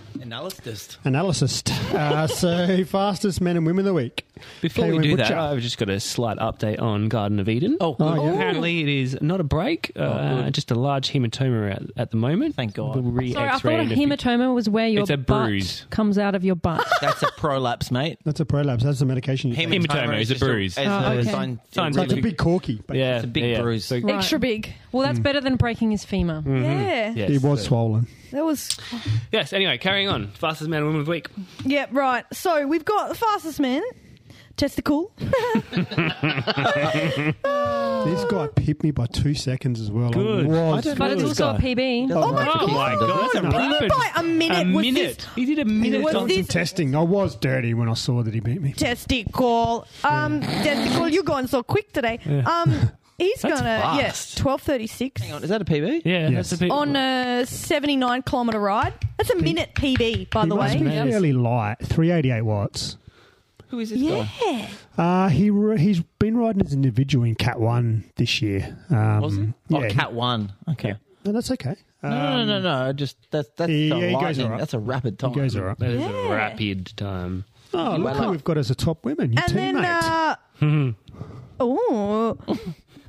so fastest men and women of the week. Before we Kaylin do Butcher. that, I've just got a slight update on Garden of Eden. Oh, good. yeah. Apparently, it is not a break, good. just a large hematoma at the moment. Thank God. We'll Sorry, I thought a re-X-ray in few- hematoma was where your It's a butt bruise. comes out of your butt. That's a prolapse, mate. That's a prolapse. That's the medication you take. Hematoma is a just bruise. So it's a big corky. But Yeah, It's a big bruise. So, Right. Extra big. Well, that's better than breaking his femur. Yeah. yes, It was so- swollen. That was. Yes, anyway, carrying on. Fastest man and woman of the week. Yeah, right. So we've got the fastest man. Testicle. This guy pipped me by 2 seconds as well. Good. I was But it's This also guy. a PB. Oh my Oh my God, that's a rapid. By a minute. Was this He did a minute. Was done this- some testing. I was dirty when I saw that he beat me. testicle? Testicle, you're going so quick today. He's That's gonna fast. 12:36 Hang on, is that a PB? Yeah, Yes. that's a bit. on a 79-kilometre ride. That's a minute PB, by He the must way. be man. fairly light. 388 watts. Who is this guy? Yeah. He's been riding as an individual in Cat 1 this year. Was it? Yeah, Oh, Cat 1. Okay. No, that's okay. No. Just that's Yeah, he goes lightning. all right. That's a rapid time. He goes all right. That is Yeah. a rapid time. Oh, look who we've got as a top women. Your And teammate. then,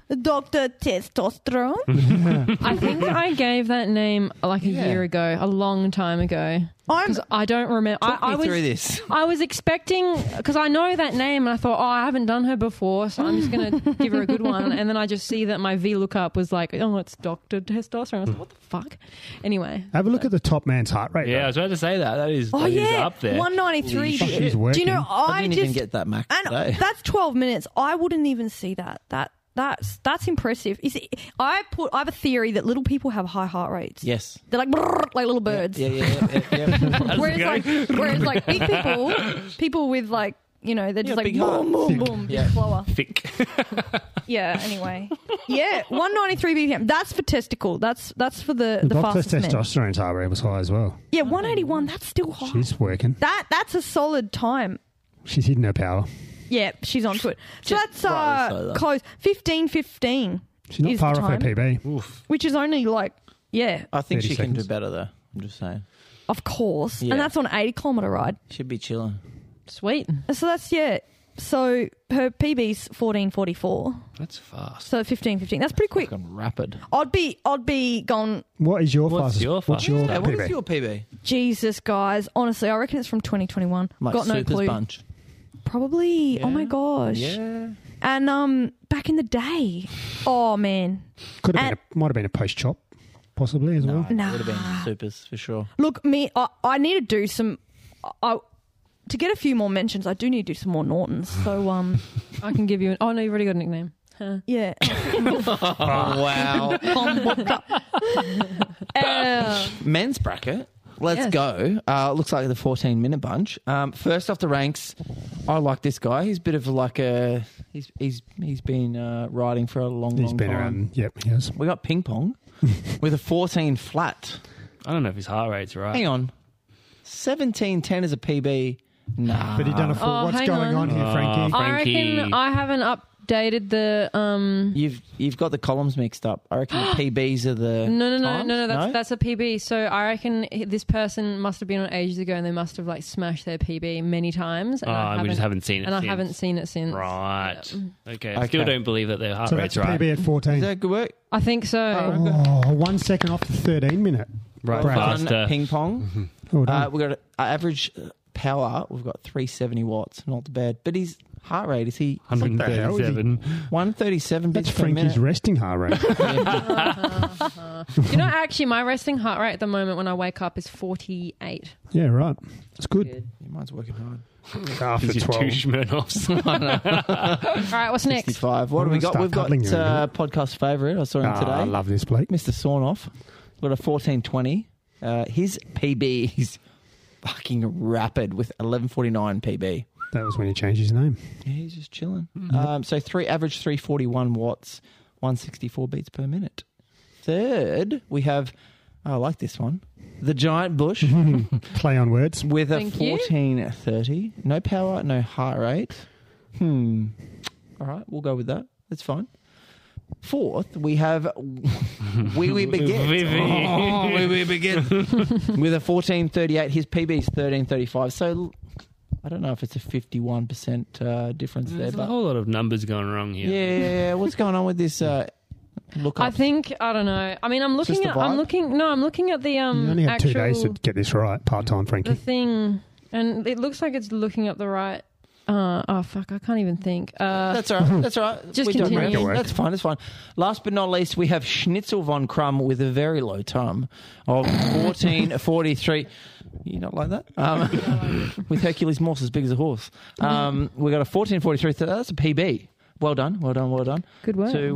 Dr. Testosterone. I think I gave that name like a year ago, a long time ago. Because I don't remember. Talk me through this. I was expecting, because I know that name, and I thought, I haven't done her before, so I'm just going to give her a good one. And then I just see that my VLOOKUP was like, oh, it's Dr. Testosterone. I was like, what the fuck? Anyway. Have a look at the top man's heart rate. Yeah, I though. was about to say that. That is up there. 193. Fuck, he's working. Do you know, I didn't even get that Mac today. that's 12 minutes. I wouldn't even see that. That's impressive. You see, I have a theory that little people have high heart rates. Yes. They're like brrr, like little birds. Yeah. Whereas like big people with like, you know, they're just like big boom, heart. boom, boom, Yeah. slower. Thick. Yeah. Anyway, 193 BPM. That's for testicle. That's for the Dr. fastest men. Testosterone's heart rate was high as well. Yeah, 181. That's still high. She's working. That's a solid time. She's hitting her power. Yeah, she's onto it. So Just that's rightly so, though. close. 15:15. She's not is far the off her time. PB. Which is only like, I think 30 she can do seconds. better, though. I'm just saying. of course. Yeah. And that's on an 80-kilometre ride. Should be chilling. Sweet. So that's, So her PB's 14:44. That's fast. So 15:15. That's pretty quick. Fucking rapid. I'd be going, What is your What's fastest? your What's your Yeah, what PB? is your PB? Jesus, guys. Honestly, I reckon it's from 2021. Like Got no Super's clue. bunch. Probably. Oh my Yeah. gosh. Yeah. And back in the day. Oh man. Could have might have been a post chop, possibly as well. Nah. Would have been Supers for sure. Look, I need to do some. To get a few more mentions, I do need to do some more Nortons. So I can give you an... Oh, no, you've already got a nickname. Huh. yeah. Wow. Men's bracket. Let's Yes. go. Looks like the 14-minute bunch. First off the ranks, I like this guy. He's a bit of like a... He's been riding for a long He's been time. around. Yep, he has. We got Ping Pong with a 14 flat. I don't know if his heart rate's right. Hang on. 17:10 is a PB. Nah. But he done a full. Oh, What's hang going on on. here, Frankie? I Frankie. reckon I haven't updated the... You've got the columns mixed up. I reckon the PBs are the No, times? that's a PB. So I reckon this person must have been on ages ago and they must have like smashed their PB many times. And I and we just haven't seen it And since. I haven't seen it since. Right. Okay. I still don't believe that their heart So rate's that's a right. PB at 14. Is that good work? I think so. Oh, 1 second off the 13-minute. Right. Bracket. Faster. Ping Pong. Well done. We've got average power. We've got 370 watts. Not bad. But his heart rate, is he 137. 137 That's beats per minute? Frankie's resting heart rate. You know, actually, my resting heart rate at the moment when I wake up is 48. Yeah, right. It's good. Your mind's working hard. After This is 12. two Smirnoffs. All right, what's next? 65. What do we got? Start We've got cuddling you in a minute. podcast favourite. I saw him today. I love this bloke. Mr. Sornoff. Got a 1420. His PB is fucking rapid with 1149 PB. That was when he changed his name. Yeah, he's just chilling. So average 341 watts, 164 beats per minute. Third, we have, I like this one, the Giant Bush Play on words. with a Thank you. 1430. No power, no heart rate. All right, we'll go with that. That's fine. Fourth, we have Wee Wee Baguette. Wee Wee Baguette. With a 1438. His PB is 1335. So I don't know if it's a 51% difference there. There's a But whole lot of numbers going wrong here. yeah. What's going on with this look I up? think I don't know. I mean, I'm Just looking the at. vibe? I'm looking at the You only have actual 2 days to get this right. Part-time, the Frankie. thing, and it looks like it's looking up the right. Oh fuck! I can't even think. That's all right. That's all right. Just We don't continue. make it work. That's fine. That's fine. Last but not least, we have Schnitzel von Krumm with a very low time of 1443. You not like that? With Hercules Morse as big as a horse. We got a 1443. So that's a PB. Well done. Good work. To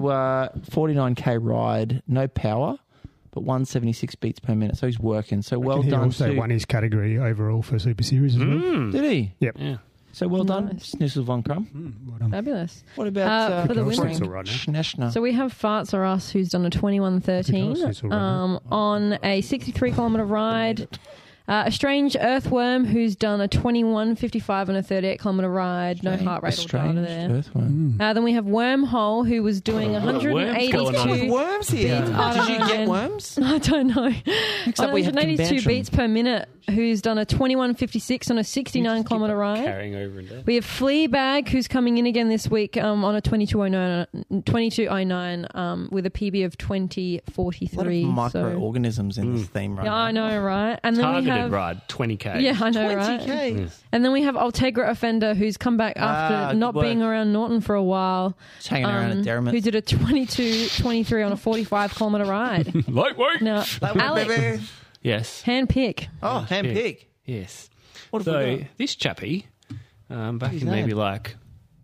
49k ride, no power, but 176 beats per minute. So he's working. So well He done. also to, won his category overall for Super Series as well. Did he? Yep. Yeah. So well done, Nice. Schnitzel von Krumm. Well done. Fabulous. What about for the winner- Frank Schnitzel right now. Schneschner? So we have Farts or Us, who's done a 21:13 Schnitzel right now. on a 63-kilometre ride. A strange earthworm who's done a 21:55 on a 38-kilometre ride. No heart rate or data there. Earthworm. Then we have Wormhole, who was doing Worms going on? 182. Worms here. Beats. Did you get worms? I don't know. Next up we have 182 Convention. beats per minute, who's done a 21:56 on a 69-kilometre ride. Carrying over and down. We have Fleabag, who's coming in again this week on a 22:09 with a PB of A lot of 20:43. microorganisms in this theme right Yeah, now. I know, right? And then we Targeted have ride, 20k. Yeah, I know, right? 20k. And then we have Ultegra Offender, who's come back after good not work. being around Norton for a while. Just hanging around at Derrimut. Who did a 22:23 on a 45-kilometre ride. Lightweight. Now, Alex, Yes. hand pick. Oh, handpick. Yes. What have we So got? this chappie, back his in maybe name? like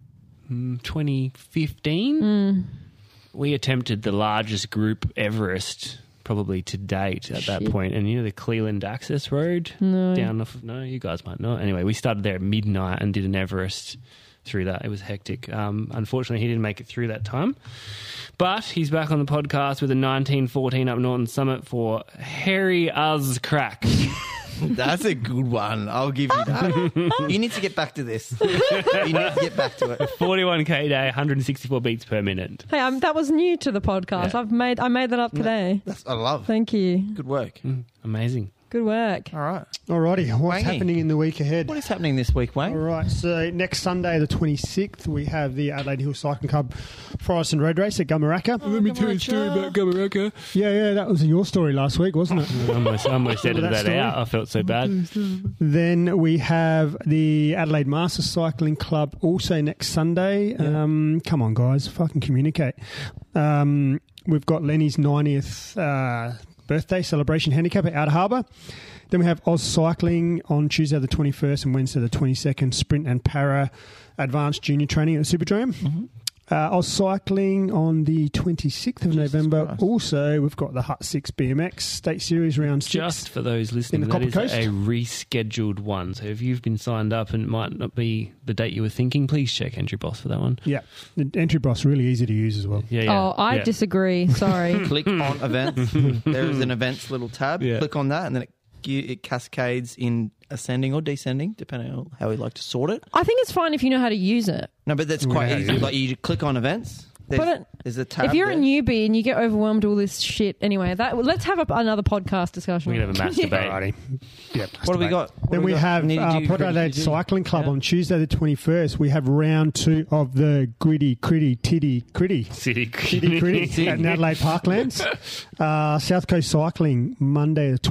2015, we attempted the largest group Everest probably to date at that point. And you know the Cleveland Access Road? No. Down off, no, you guys might not. Anyway, we started there at midnight and did an Everest through that. It was hectic. Unfortunately, he didn't make it through that time. But he's back on the podcast with a 1914 up Norton Summit for Harry Uz Crack. That's a good one. I'll give you that. You need to get back to this. You need to get back to it. 41k day, 164 beats per minute. Hey, that was new to the podcast. Yeah. I made that up today. I love. Thank you. Good work. Amazing. Good work. All right. Alrighty, what's Wangy. happening in the week ahead? What is happening this week, All Wayne? right, so next Sunday, the 26th, we have the Adelaide Hill Cycling Club Forest and Road Race at Gummaraka. Let me tell you a story about Gummaraka. Yeah, that was your story last week, wasn't it? I almost edited that that story? out. I felt so bad. Then we have the Adelaide Masters Cycling Club also next Sunday. Come on, guys, fucking communicate. We've got Lenny's 90th birthday celebration handicap at Outer Harbour. Then we have Oz Cycling on Tuesday the 21st and Wednesday the 22nd, sprint and para advanced junior training at the Superdrome. Oz Cycling on the 26th of November. Christ. Also, we've got the Hut 6 BMX State Series round 6. Just for those listening, In the that is Copper Coast? a rescheduled one. So if you've been signed up and it might not be the date you were thinking, please check Entry Boss for that one. Yeah, the entry boss really easy to use as well. Yeah. Oh, I disagree. Sorry. Click on events. There is an events little tab. Yeah. Click on that, and then it cascades in ascending or descending, depending on how we like to sort it. I think it's fine if you know how to use it. No, but that's quite easy. Like you click on events. There's a tab. If you're a there. newbie and you get overwhelmed with all this shit, anyway, let's have another podcast discussion. We can have a mass debate. Alrighty. Yep. What have we got? Then we have Need to do Port Adelaide credit- Cycling Club Yeah. on Tuesday the 21st. We have round 2 of the Gritty City City Critty at Adelaide Parklands. South Coast Cycling Monday the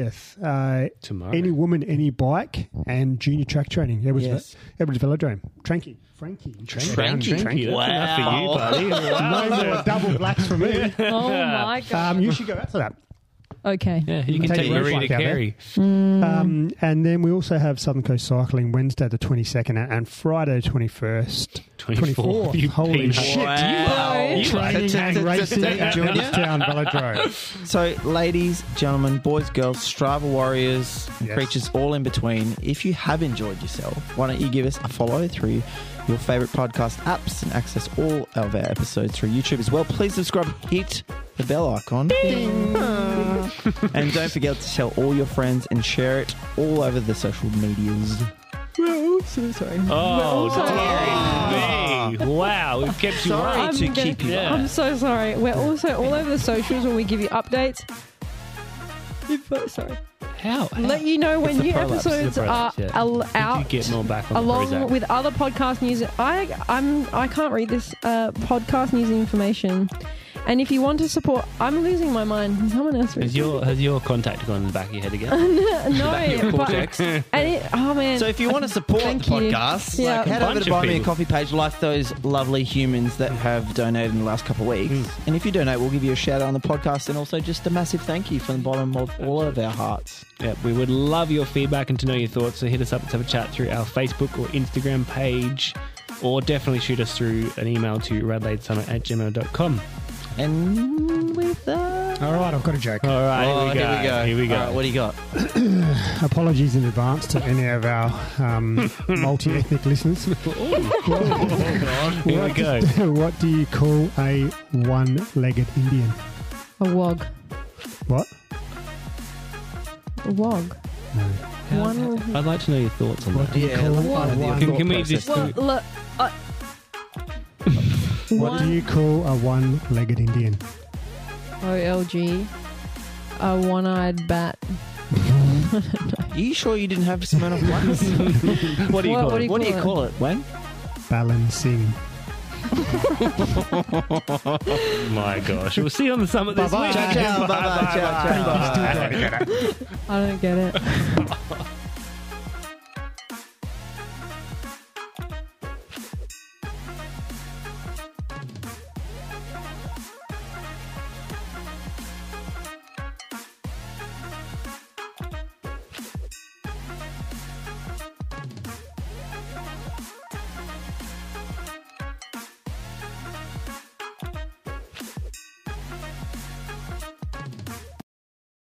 20th. Tomorrow. Any woman, any bike, and junior track training. Yes. Edwards Velodrome. Frankie. Frankie, That's enough for you, Wow. buddy. Wow. No more double blacks for me. Oh my god. You should go out for that. Okay. Yeah, you can Take take a Marie road to bike out there. Carey. And then we also have Southern Coast Cycling Wednesday the 22nd and Friday the 21st. 24th. You Holy peanut. shit. Wow. Training and racing at Town Velodrome. So, ladies, gentlemen, boys, girls, Strava warriors, Yes. creatures all in between, if you have enjoyed yourself, why don't you give us a follow through your favourite podcast apps and access all of our episodes through YouTube as well. Please subscribe, hit the bell icon. Ding. And don't forget to tell all your friends and share it all over the social medias. Well, so sorry. Oh, dearie me. Wow, we've kept you Sorry right. to keep you Yeah. I'm so sorry. We're also all over the socials when we give you updates. Sorry. How? Let you know when It's the new prolapse, episodes the are prolapse, yeah. out. Did you get more back on the along Prozac? with other podcast news. I can't read this podcast news information. And if you want to support, I'm losing my mind. Someone else read Has your contact gone in the back of your head again? no, but oh man. So if you want to support Thank the you. podcast, Yeah. like head over Bunch to of Buy Me a people. Coffee page like those lovely humans that have donated in the last couple of weeks. And if you donate, we'll give you a shout out on the podcast and also just a massive thank you from the bottom of all of our hearts. Yeah, we would love your feedback and to know your thoughts. So hit us up. Let's have a chat through our Facebook or Instagram page, or definitely shoot us through an email to radladesummit@gmail.com. And with that... All right, I've got a joke. All right, Oh, here we go. All right, what do you got? Apologies in advance to any of our multi-ethnic listeners. Here we go. What do you call a one-legged Indian? a wog. What? A wog. One. I'd like to know your thoughts on What that. do you call what- a one? Can we just Well, look, What do you call a one-legged Indian? OLG. A one-eyed bat. Are you sure you didn't have some of ones? what do you call it? What do you call it, Wayne? Balancing. My gosh. We'll see you on the summit this week. Ciao, ciao. Bye-bye. Ciao, ciao. I don't get it.